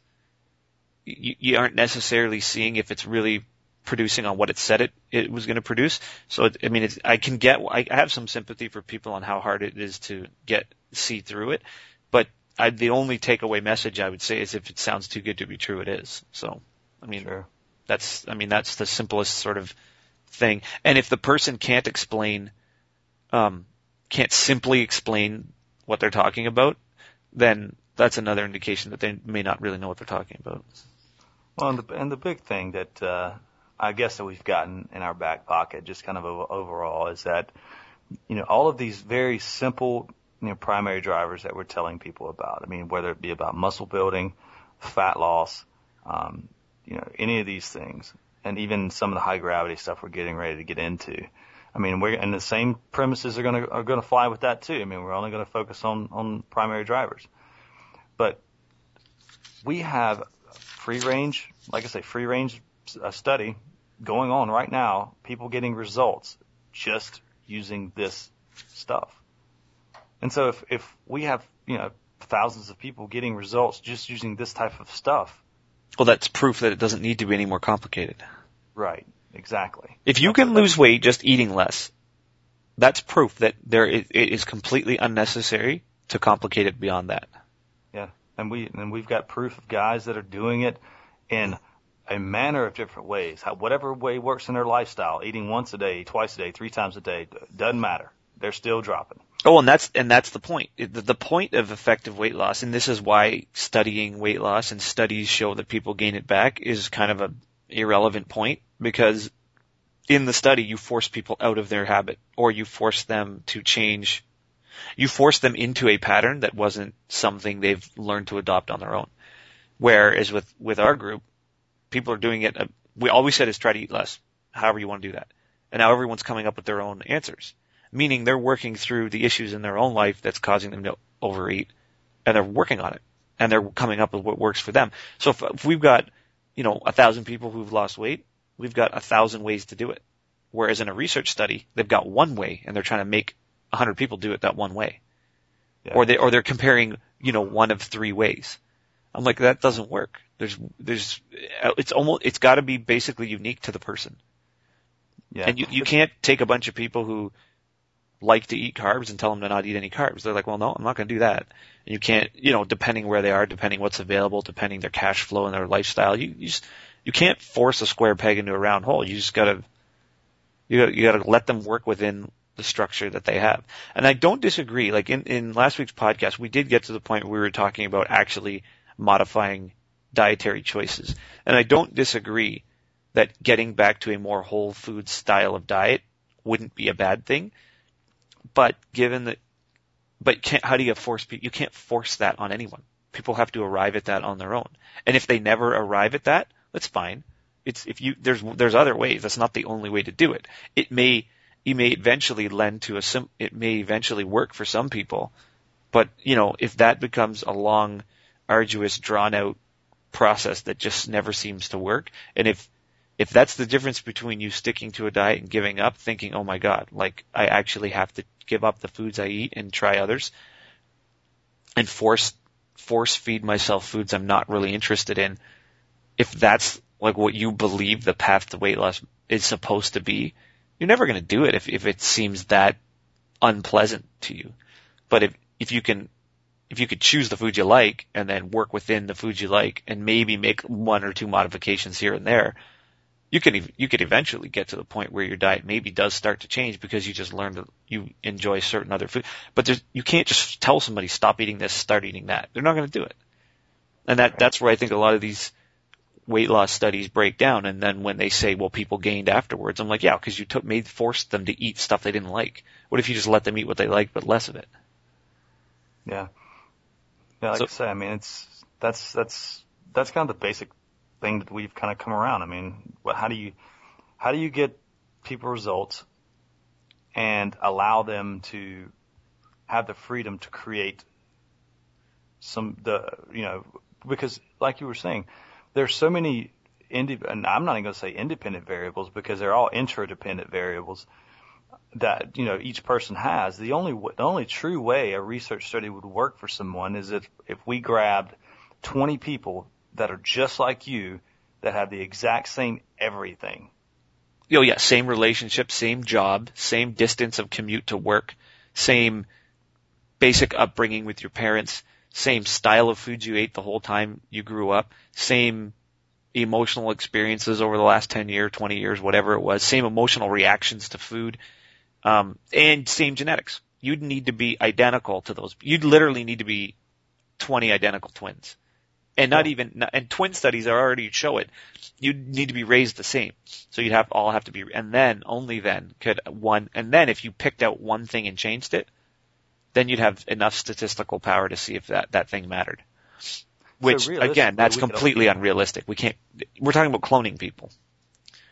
you, you aren't necessarily seeing if it's really producing on what it said it, it was going to produce. So, it, I mean, it's, I can get, I have some sympathy for people on how hard it is to get, see through it. But I, the only takeaway message I would say is if it sounds too good to be true, it is. So, I mean, sure. that's, I mean, that's the simplest sort of thing. And if the person can't explain, um, can't simply explain what they're talking about, then that's another indication that they may not really know what they're talking about. Well, and the, and the big thing that, uh, I guess that we've gotten in our back pocket, just kind of overall, is that, you know, all of these very simple, you know, primary drivers that we're telling people about. I mean, whether it be about muscle building, fat loss, um, you know, any of these things, and even some of the high gravity stuff we're getting ready to get into. I mean, we're, and the same premises are going to, are going to fly with that too. I mean, we're only going to focus on, on primary drivers. But we have free range, like I say, free range uh, study going on right now, people getting results just using this stuff. And so if, if we have, you know, thousands of people getting results just using this type of stuff. Well, that's proof that it doesn't need to be any more complicated. Right. Exactly. If you can lose weight just eating less, that's proof that there is, it is completely unnecessary to complicate it beyond that. Yeah. And we, and we've got proof of guys that are doing it in a manner of different ways. How, whatever way works in their lifestyle, eating once a day, twice a day, three times a day, doesn't matter. They're still dropping. Oh, and that's, and that's the point. The, the point of effective weight loss, and this is why studying weight loss and studies show that people gain it back, is kind of a irrelevant point, because in the study you force people out of their habit, or you force them to change, you force them into a pattern that wasn't something they've learned to adopt on their own. Whereas with, with our group, people are doing it, uh, we all we said is try to eat less, however you want to do that. And now everyone's coming up with their own answers, meaning they're working through the issues in their own life that's causing them to overeat, and they're working on it, and they're coming up with what works for them. So if, if we've got, you know, a thousand people who've lost weight, we've got a thousand ways to do it. Whereas in a research study, they've got one way, and they're trying to make a hundred people do it that one way. Yeah. Or they, or they're comparing, you know, one of three ways. I'm like, that doesn't work. There's, there's, it's almost, it's gotta be basically unique to the person. Yeah. And you, you can't take a bunch of people who like to eat carbs and tell them to not eat any carbs. They're like, well, no, I'm not going to do that. And you can't, you know, depending where they are, depending what's available, depending their cash flow and their lifestyle, you, you just, you can't force a square peg into a round hole. You just gotta, you gotta, you gotta let them work within the structure that they have. And I don't disagree. Like in, in last week's podcast, we did get to the point where we were talking about actually modifying dietary choices. And I don't disagree that getting back to a more whole food style of diet wouldn't be a bad thing. But given that, but can't, how do you force people? You can't force that on anyone. People have to arrive at that on their own. And if they never arrive at that, that's fine. It's, if you, there's, there's other ways. That's not the only way to do it. It may, you may eventually lend to a sim, it may eventually work for some people. But, you know, if that becomes a long, arduous, drawn out process that just never seems to work, and if, if that's the difference between you sticking to a diet and giving up, thinking, oh my God, like I actually have to give up the foods I eat and try others, and force, force feed myself foods I'm not really interested in, if that's like what you believe the path to weight loss is supposed to be, you're never going to do it if, if it seems that unpleasant to you. But if, if you can, if you could choose the foods you like and then work within the foods you like and maybe make one or two modifications here and there, you can, you could eventually get to the point where your diet maybe does start to change because you just learned that you enjoy certain other food. But there's, you can't just tell somebody stop eating this, start eating that. They're not going to do it. And that, that's where I think a lot of these weight loss studies break down. And then when they say, well, people gained afterwards, I'm like, yeah, because you took, made, forced them to eat stuff they didn't like. What if you just let them eat what they like, but less of it? Yeah. Yeah, like so, I say, I mean, it's, that's, that's, that's kind of the basic thing that we've kind of come around. I mean, what, how do you, how do you get people results and allow them to have the freedom to create some, the, you know, because like you were saying, there's so many, indi- and I'm not even going to say independent variables because they're all interdependent variables that, you know, each person has. The only, the only true way a research study would work for someone is if, if we grabbed twenty people that are just like you that have the exact same everything. Oh yeah, same relationship, same job, same distance of commute to work, same basic upbringing with your parents, same style of foods you ate the whole time you grew up, same emotional experiences over the last ten years, twenty years, whatever it was, same emotional reactions to food, um, and same genetics. You'd need to be identical to those. You'd literally need to be twenty identical twins. And not even, and twin studies are already show it. You'd need to be raised the same. So you'd have, all have to be, and then, only then could one, and then if you picked out one thing and changed it, then you'd have enough statistical power to see if that, that thing mattered. Which, so again, that's completely unrealistic. We can't, we're talking about cloning people.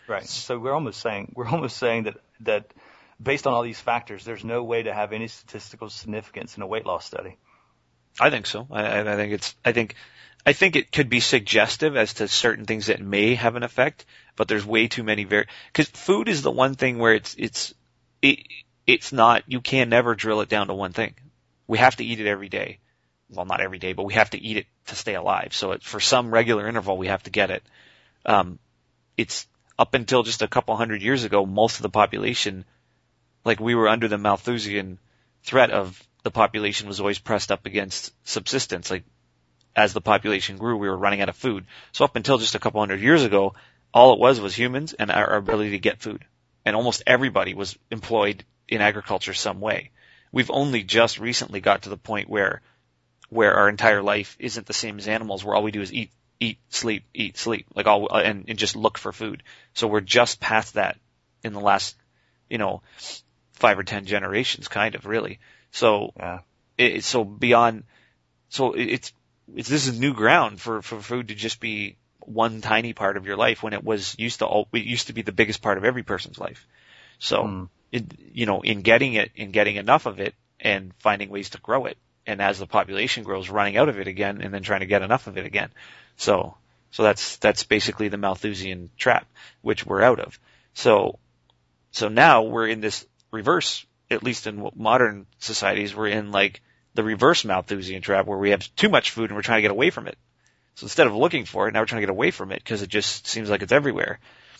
Right. So we're almost saying we're almost saying that that based on all these factors, there's no way to have any statistical significance in a weight loss study. I think so. I, I think it's. I think. I think it could be suggestive as to certain things that may have an effect, but there's way too many very. Because food is the one thing where it's it's it, it's not. You can never drill it down to one thing. We have to eat it every day. Well, not every day, but we have to eat it to stay alive. So it, for some regular interval, we have to get it. Um, it's up until just a couple hundred years ago, most of the population, like we were under the Malthusian threat of the population was always pressed up against subsistence. Like as the population grew, we were running out of food. So up until just a couple hundred years ago, all it was was humans and our, our ability to get food. And almost everybody was employed in agriculture some way. We've only just recently got to the point where where our entire life isn't the same as animals, where all we do is eat, eat, sleep, eat, sleep, like all, and, and just look for food. So we're just past that in the last, you know, five or ten generations, kind of, really. So, yeah. it, so beyond, so it's, it's, this is new ground for, for food to just be one tiny part of your life when it was used to, it used to be the biggest part of every person's life. So, mm. it, you know, in getting it, in getting enough of it and finding ways to grow it. And as the population grows, running out of it again and then trying to get enough of it again. So, so that's, that's basically the Malthusian trap, which we're out of. So, so now we're in this reverse, at least in modern societies, we're in like the reverse Malthusian trap where we have too much food and we're trying to get away from it. So instead of looking for it, now we're trying to get away from it because it just seems like it's everywhere.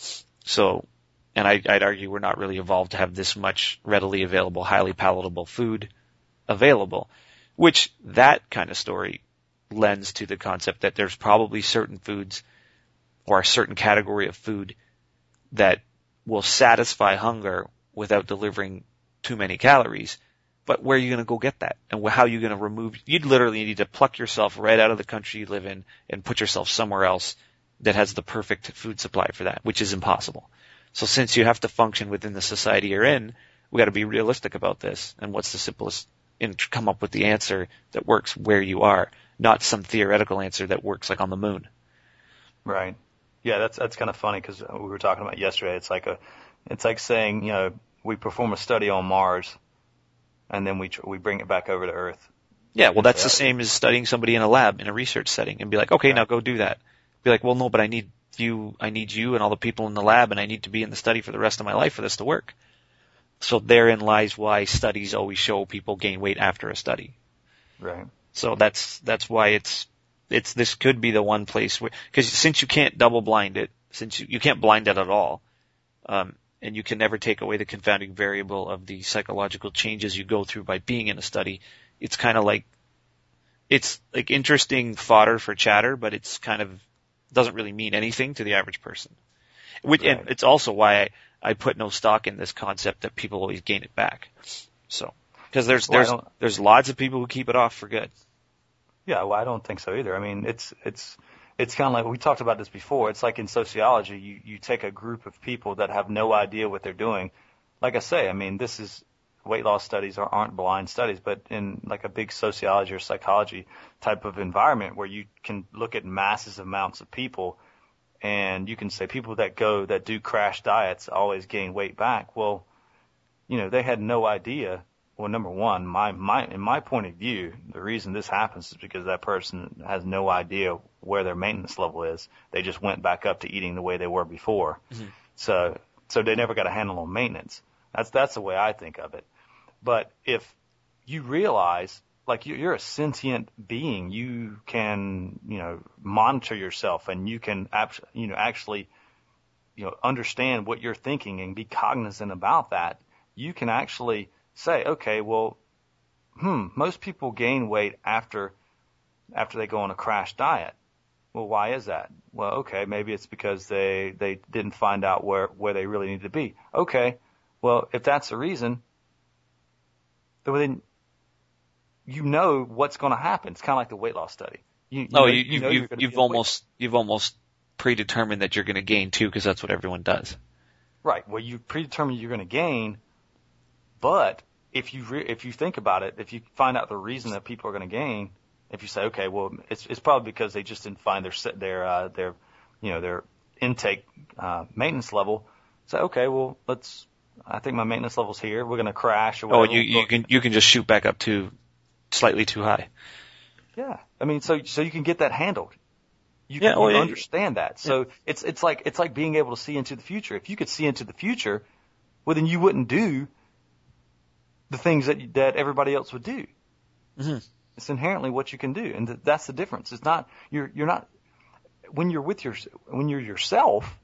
So, and I, I'd argue we're not really evolved to have this much readily available, highly palatable food available. Which that kind of story lends to the concept that there's probably certain foods or a certain category of food that will satisfy hunger without delivering too many calories. But where are you going to go get that? And how are you going to remove? You'd literally need to pluck yourself right out of the country you live in and put yourself somewhere else that has the perfect food supply for that, which is impossible. So since you have to function within the society you're in, we got to be realistic about this. And what's the simplest? And come up with the answer that works where you are, not some theoretical answer that works like on the moon. Right. Yeah, that's that's kind of funny because we were talking about yesterday. It's like a, it's like saying, you know, we perform a study on Mars, and then we tr- we bring it back over to Earth. Yeah, well, that's the same as studying somebody in a lab in a research setting and be like, okay, yeah. Now go do that. Be like, well, no, but I need you, I need you and all the people in the lab, and I need to be in the study for the rest of my life for this to work. So therein lies why studies always show people gain weight after a study. Right. So that's, that's why it's, it's, this could be the one place where, cause since you can't double blind it, since you, you can't blind it at all, um, and you can never take away the confounding variable of the psychological changes you go through by being in a study, it's kind of like, it's like interesting fodder for chatter, but it's kind of, doesn't really mean anything to the average person. Which, right. And it's also why I, I put no stock in this concept that people always gain it back. So, because there's well, there's there's lots of people who keep it off for good. Yeah, well, I don't think so either. I mean, it's it's it's kind of like we talked about this before. It's like in sociology, you you take a group of people that have no idea what they're doing. Like I say, I mean, this is weight loss studies aren't blind studies, but in like a big sociology or psychology type of environment where you can look at massive amounts of people. And you can say people that go, that do crash diets always gain weight back. Well, you know, they had no idea. Well, number one, my, my, in my point of view, the reason this happens is because that person has no idea where their maintenance level is. They just went back up to eating the way they were before. Mm-hmm. So, so they never got a handle on maintenance. That's, that's the way I think of it. But if you realize, like you're a sentient being, you can, you know, monitor yourself and you can, you know, actually, you know, understand what you're thinking and be cognizant about that. You can actually say, okay, well, hmm, most people gain weight after, after they go on a crash diet. Well, why is that? Well, okay, maybe it's because they, they didn't find out where, where they really need to be. Okay. Well, if that's the reason, then you know what's going to happen. It's kind of like the weight loss study. You, you no, know, you, you know you've, you've almost, weight. you've almost predetermined that you're going to gain too, because that's what everyone does. Right. Well, you predetermined you're going to gain, but if you re- if you think about it, if you find out the reason that people are going to gain, if you say, okay, well, it's it's probably because they just didn't find their their uh, their you know their intake uh, maintenance level, say, okay, well, let's. I think my maintenance level's here. We're going to crash or whatever. Oh, you you can you can just shoot back up to slightly too high. Yeah, I mean, so so you can get that handled. You yeah, can well, you yeah, understand that. So yeah. it's it's like it's like being able to see into the future. If you could see into the future, well, then you wouldn't do the things that that everybody else would do. Mm-hmm. It's inherently what you can do, and th- that's the difference. It's not you're you're not when you're with your when you're yourself.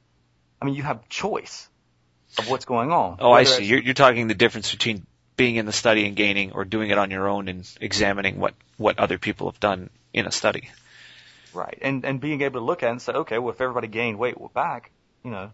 I mean, you have choice of what's going on. Oh, I see. You're you're talking the difference between being in the study and gaining, or doing it on your own and examining what what other people have done in a study. Right, and and being able to look at it and say, okay, well, if everybody gained weight, well, back, you know.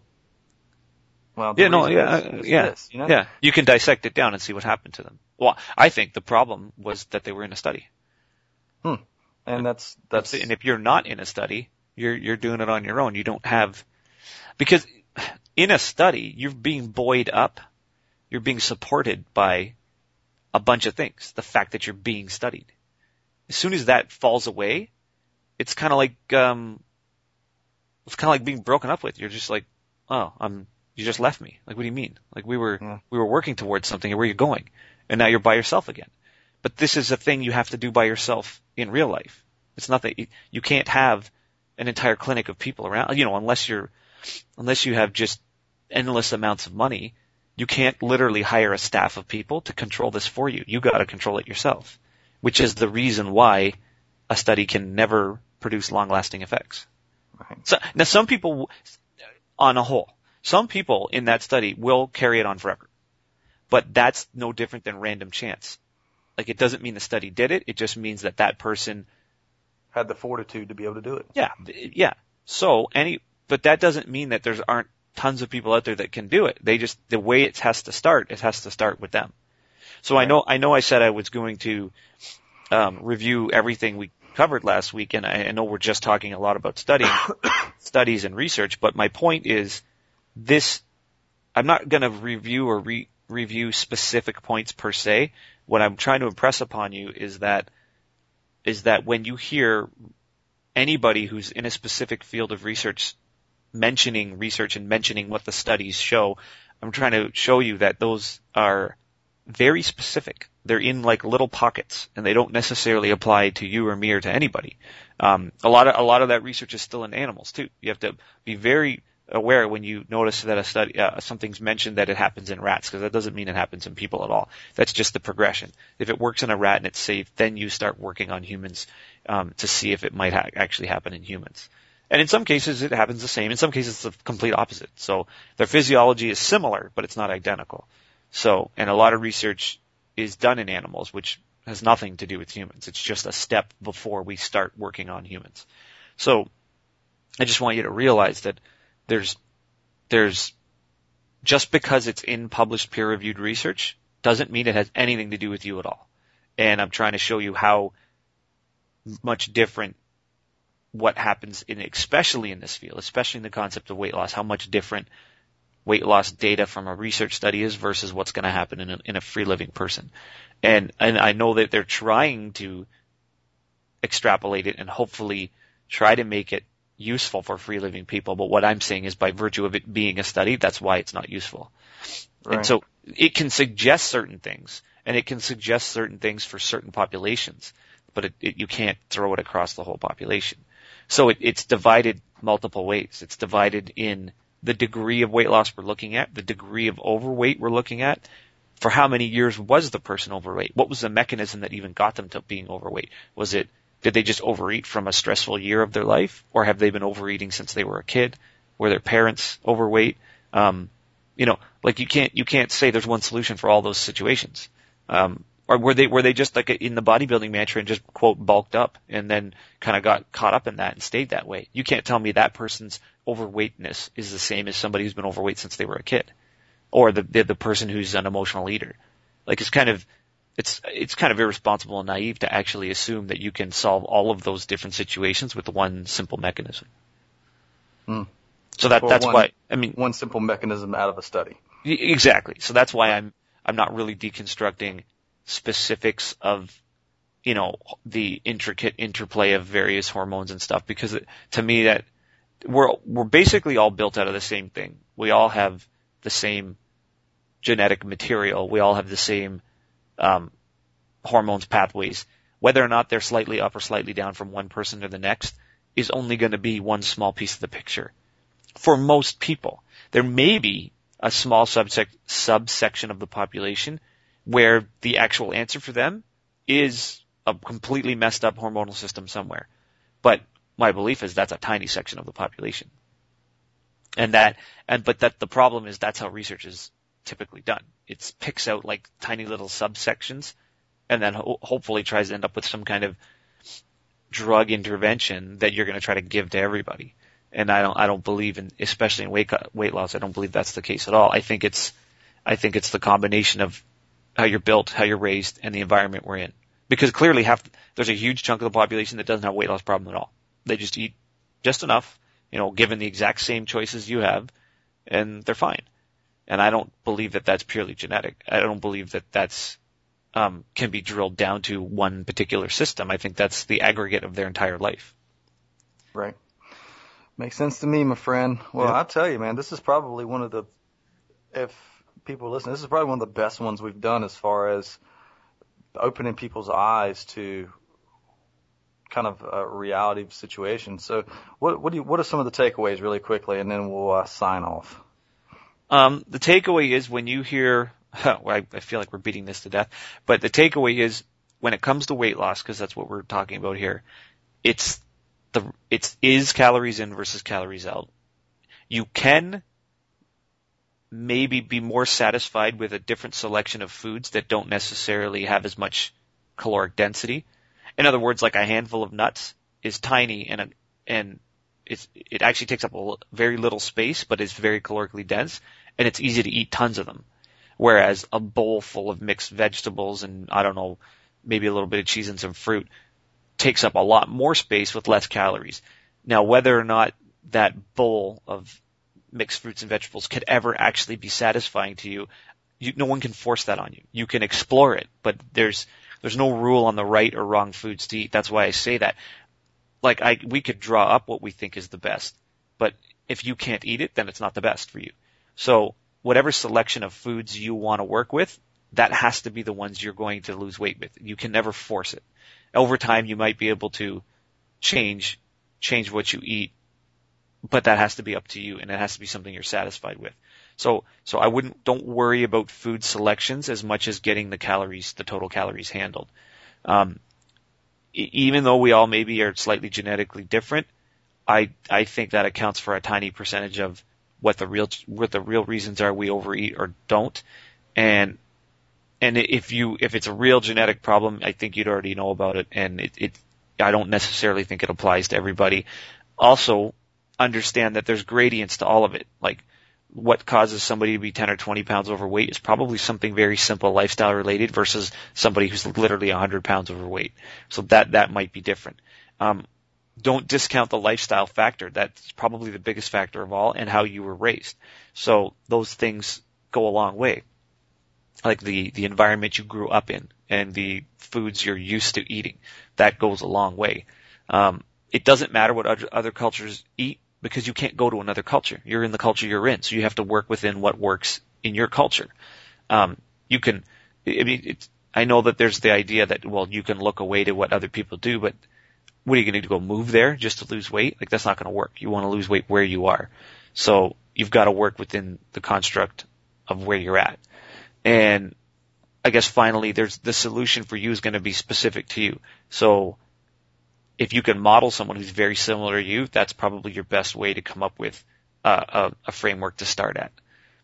Well, the yeah, no, reason yeah, is, is yeah, this, you know? yeah. You can dissect it down and see what happened to them. Well, I think the problem was that they were in a study. Hmm. And that's that's. And if you're not in a study, you're you're doing it on your own. You don't have, because in a study you're being buoyed up, you're being supported by a bunch of things. The fact that you're being studied. As soon as that falls away, it's kind of like um, it's kind of like being broken up with. You're just like, oh, I'm. You just left me. Like, what do you mean? Like, we were yeah. we were working towards something, and where you're going, and now you're by yourself again. But this is a thing you have to do by yourself in real life. It's not that you, you can't have an entire clinic of people around. You know, unless you're unless you have just endless amounts of money, you can't literally hire a staff of people to control this for you. You got to control it yourself, which is the reason why a study can never produce long-lasting effects. Right. So now, some people, on a whole. Some people in that study will carry it on forever, but that's no different than random chance. Like, it doesn't mean the study did it. It just means that that person had the fortitude to be able to do it. Yeah, yeah. So any, but that doesn't mean that there's aren't tons of people out there that can do it. They just, the way it has to start, it has to start with them. So right. I know, I know I said I was going to um, review everything we covered last week, and I, I know we're just talking a lot about studying, studies and research, but my point is, This, I'm not going to review or re- review specific points per se. What I'm trying to impress upon you is that, is that when you hear anybody who's in a specific field of research mentioning research and mentioning what the studies show, I'm trying to show you that those are very specific. They're in like little pockets, and they don't necessarily apply to you or me or to anybody. Um, a lot of, a lot of that research is still in animals too. You have to be very aware when you notice that a study, uh, something's mentioned that it happens in rats, because that doesn't mean it happens in people at all. That's just the progression. If it works in a rat and it's safe, then you start working on humans um, to see if it might ha- actually happen in humans. And in some cases, it happens the same. In some cases, it's the complete opposite. So their physiology is similar, but it's not identical. So, and a lot of research is done in animals, which has nothing to do with humans. It's just a step before we start working on humans. So I just want you to realize that There's, there's, just because it's in published peer-reviewed research doesn't mean it has anything to do with you at all. And I'm trying to show you how much different what happens in, especially in this field, especially in the concept of weight loss, how much different weight loss data from a research study is versus what's going to happen in a, in a free-living person. And, and I know that they're trying to extrapolate it and hopefully try to make it useful for free living people, but what I'm saying is by virtue of it being a study, that's why it's not useful. Right. And so it can suggest certain things, and it can suggest certain things for certain populations, but it, it, you can't throw it across the whole population. So it, it's divided multiple ways. It's divided in the degree of weight loss we're looking at, the degree of overweight we're looking at, for how many years was the person overweight? What was the mechanism that even got them to being overweight? Was it Did they just overeat from a stressful year of their life, or have they been overeating since they were a kid? Were their parents overweight? Um, you know, like you can't you can't say there's one solution for all those situations. Um, or were they were they just like in the bodybuilding mantra and just quote bulked up and then kind of got caught up in that and stayed that way? You can't tell me that person's overweightness is the same as somebody who's been overweight since they were a kid, or the the, the person who's an emotional eater. Like it's kind of It's it's kind of irresponsible and naive to actually assume that you can solve all of those different situations with one simple mechanism. Hmm. So that well, that's one, why I mean one simple mechanism out of a study. Exactly. So that's why I'm I'm not really deconstructing specifics of, you know, the intricate interplay of various hormones and stuff, because it, to me that we're, we're basically all built out of the same thing. We all have the same genetic material. We all have the same, um, hormones pathways. Whether or not they're slightly up or slightly down from one person to the next is only going to be one small piece of the picture. For most people, there may be a small subsec- subsection of the population where the actual answer for them is a completely messed up hormonal system somewhere. But my belief is that's a tiny section of the population. And that, and, but that the problem is that's how research is typically done. It picks out like tiny little subsections and then ho- hopefully tries to end up with some kind of drug intervention that you're going to try to give to everybody. And I don't, I don't believe in, especially in weight, weight loss, I don't believe that's the case at all. I think it's, I think it's the combination of how you're built, how you're raised, and the environment we're in. Because clearly half, there's a huge chunk of the population that doesn't have a weight loss problem at all. They just eat just enough, you know, given the exact same choices you have, and they're fine. And I don't believe that that's purely genetic. I don't believe that that's, um, can be drilled down to one particular system. I think that's the aggregate of their entire life. Right. Makes sense to me, my friend. Well, Yeah. I'll tell you, man, this is probably one of the, if people listen, this is probably one of the best ones we've done as far as opening people's eyes to kind of a reality situation. So what, what do you, what are some of the takeaways really quickly, and then we'll uh, sign off? Um, the takeaway is when you hear, well, I, I feel like we're beating this to death, but the takeaway is when it comes to weight loss, because that's what we're talking about here, it's the, it's is calories in versus calories out. You can maybe be more satisfied with a different selection of foods that don't necessarily have as much caloric density. In other words, like a handful of nuts is tiny and, a, and it's, it actually takes up a very little space, but it's very calorically dense, and it's easy to eat tons of them. Whereas a bowl full of mixed vegetables and, I don't know, maybe a little bit of cheese and some fruit takes up a lot more space with less calories. Now, whether or not that bowl of mixed fruits and vegetables could ever actually be satisfying to you, you, no one can force that on you. You can explore it, but there's, there's no rule on the right or wrong foods to eat. That's why I say that. Like, I, we could draw up what we think is the best, but if you can't eat it, then it's not the best for you. So whatever selection of foods you want to work with, that has to be the ones you're going to lose weight with. You can never force it. Over time, you might be able to change, change what you eat, but that has to be up to you, and it has to be something you're satisfied with. So, so I wouldn't, don't worry about food selections as much as getting the calories, the total calories handled. Um, e- even though we all maybe are slightly genetically different, I, I think that accounts for a tiny percentage of what the real, what the real reasons are we overeat or don't. And, and if you, if it's a real genetic problem, I think you'd already know about it, and it, it, I don't necessarily think it applies to everybody. Also, understand that there's gradients to all of it. Like, what causes somebody to be ten or twenty pounds overweight is probably something very simple lifestyle related versus somebody who's literally one hundred pounds overweight. So that, that might be different. Um, don't discount the lifestyle factor. That's probably the biggest factor of all, and how you were raised. So those things go a long way. Like the, the environment you grew up in and the foods you're used to eating. That goes a long way. Um, it doesn't matter what other, other cultures eat, because you can't go to another culture. You're in the culture you're in, so you have to work within what works in your culture. Um, you can, I mean, it's, I know that there's the idea that, well, you can look away to what other people do, but what are you going to go move there just to lose weight? Like, that's not going to work. You want to lose weight where you are. So you've got to work within the construct of where you're at. And I guess finally, there's the solution for you is going to be specific to you. So if you can model someone who's very similar to you, that's probably your best way to come up with uh, a, a framework to start at.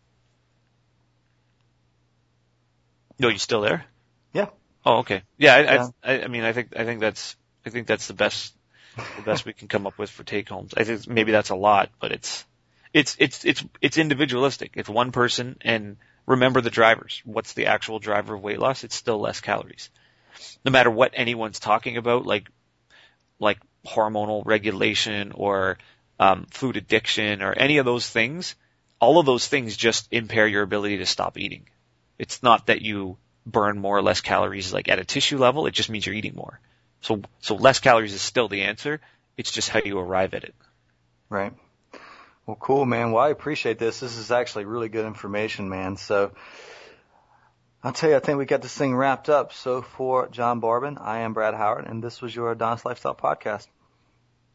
No, you still there? Yeah. Oh, okay. Yeah, I, Yeah. I, I mean, I think I think that's I think that's the best the best we can come up with for take homes. I think maybe that's a lot, but it's it's it's it's it's individualistic. It's one person, and remember the drivers. What's the actual driver of weight loss? It's still less calories. No matter what anyone's talking about, like like hormonal regulation or um, food addiction or any of those things, all of those things just impair your ability to stop eating. It's not that you burn more or less calories like at a tissue level. It just means you're eating more. So, so less calories is still the answer. It's just how you arrive at it. Right. Well, cool, man. Well, I appreciate this. This is actually really good information, man. So I'll tell you, I think we got this thing wrapped up. So for John Barbin, I am Brad Howard, and this was your Adonis Lifestyle Podcast.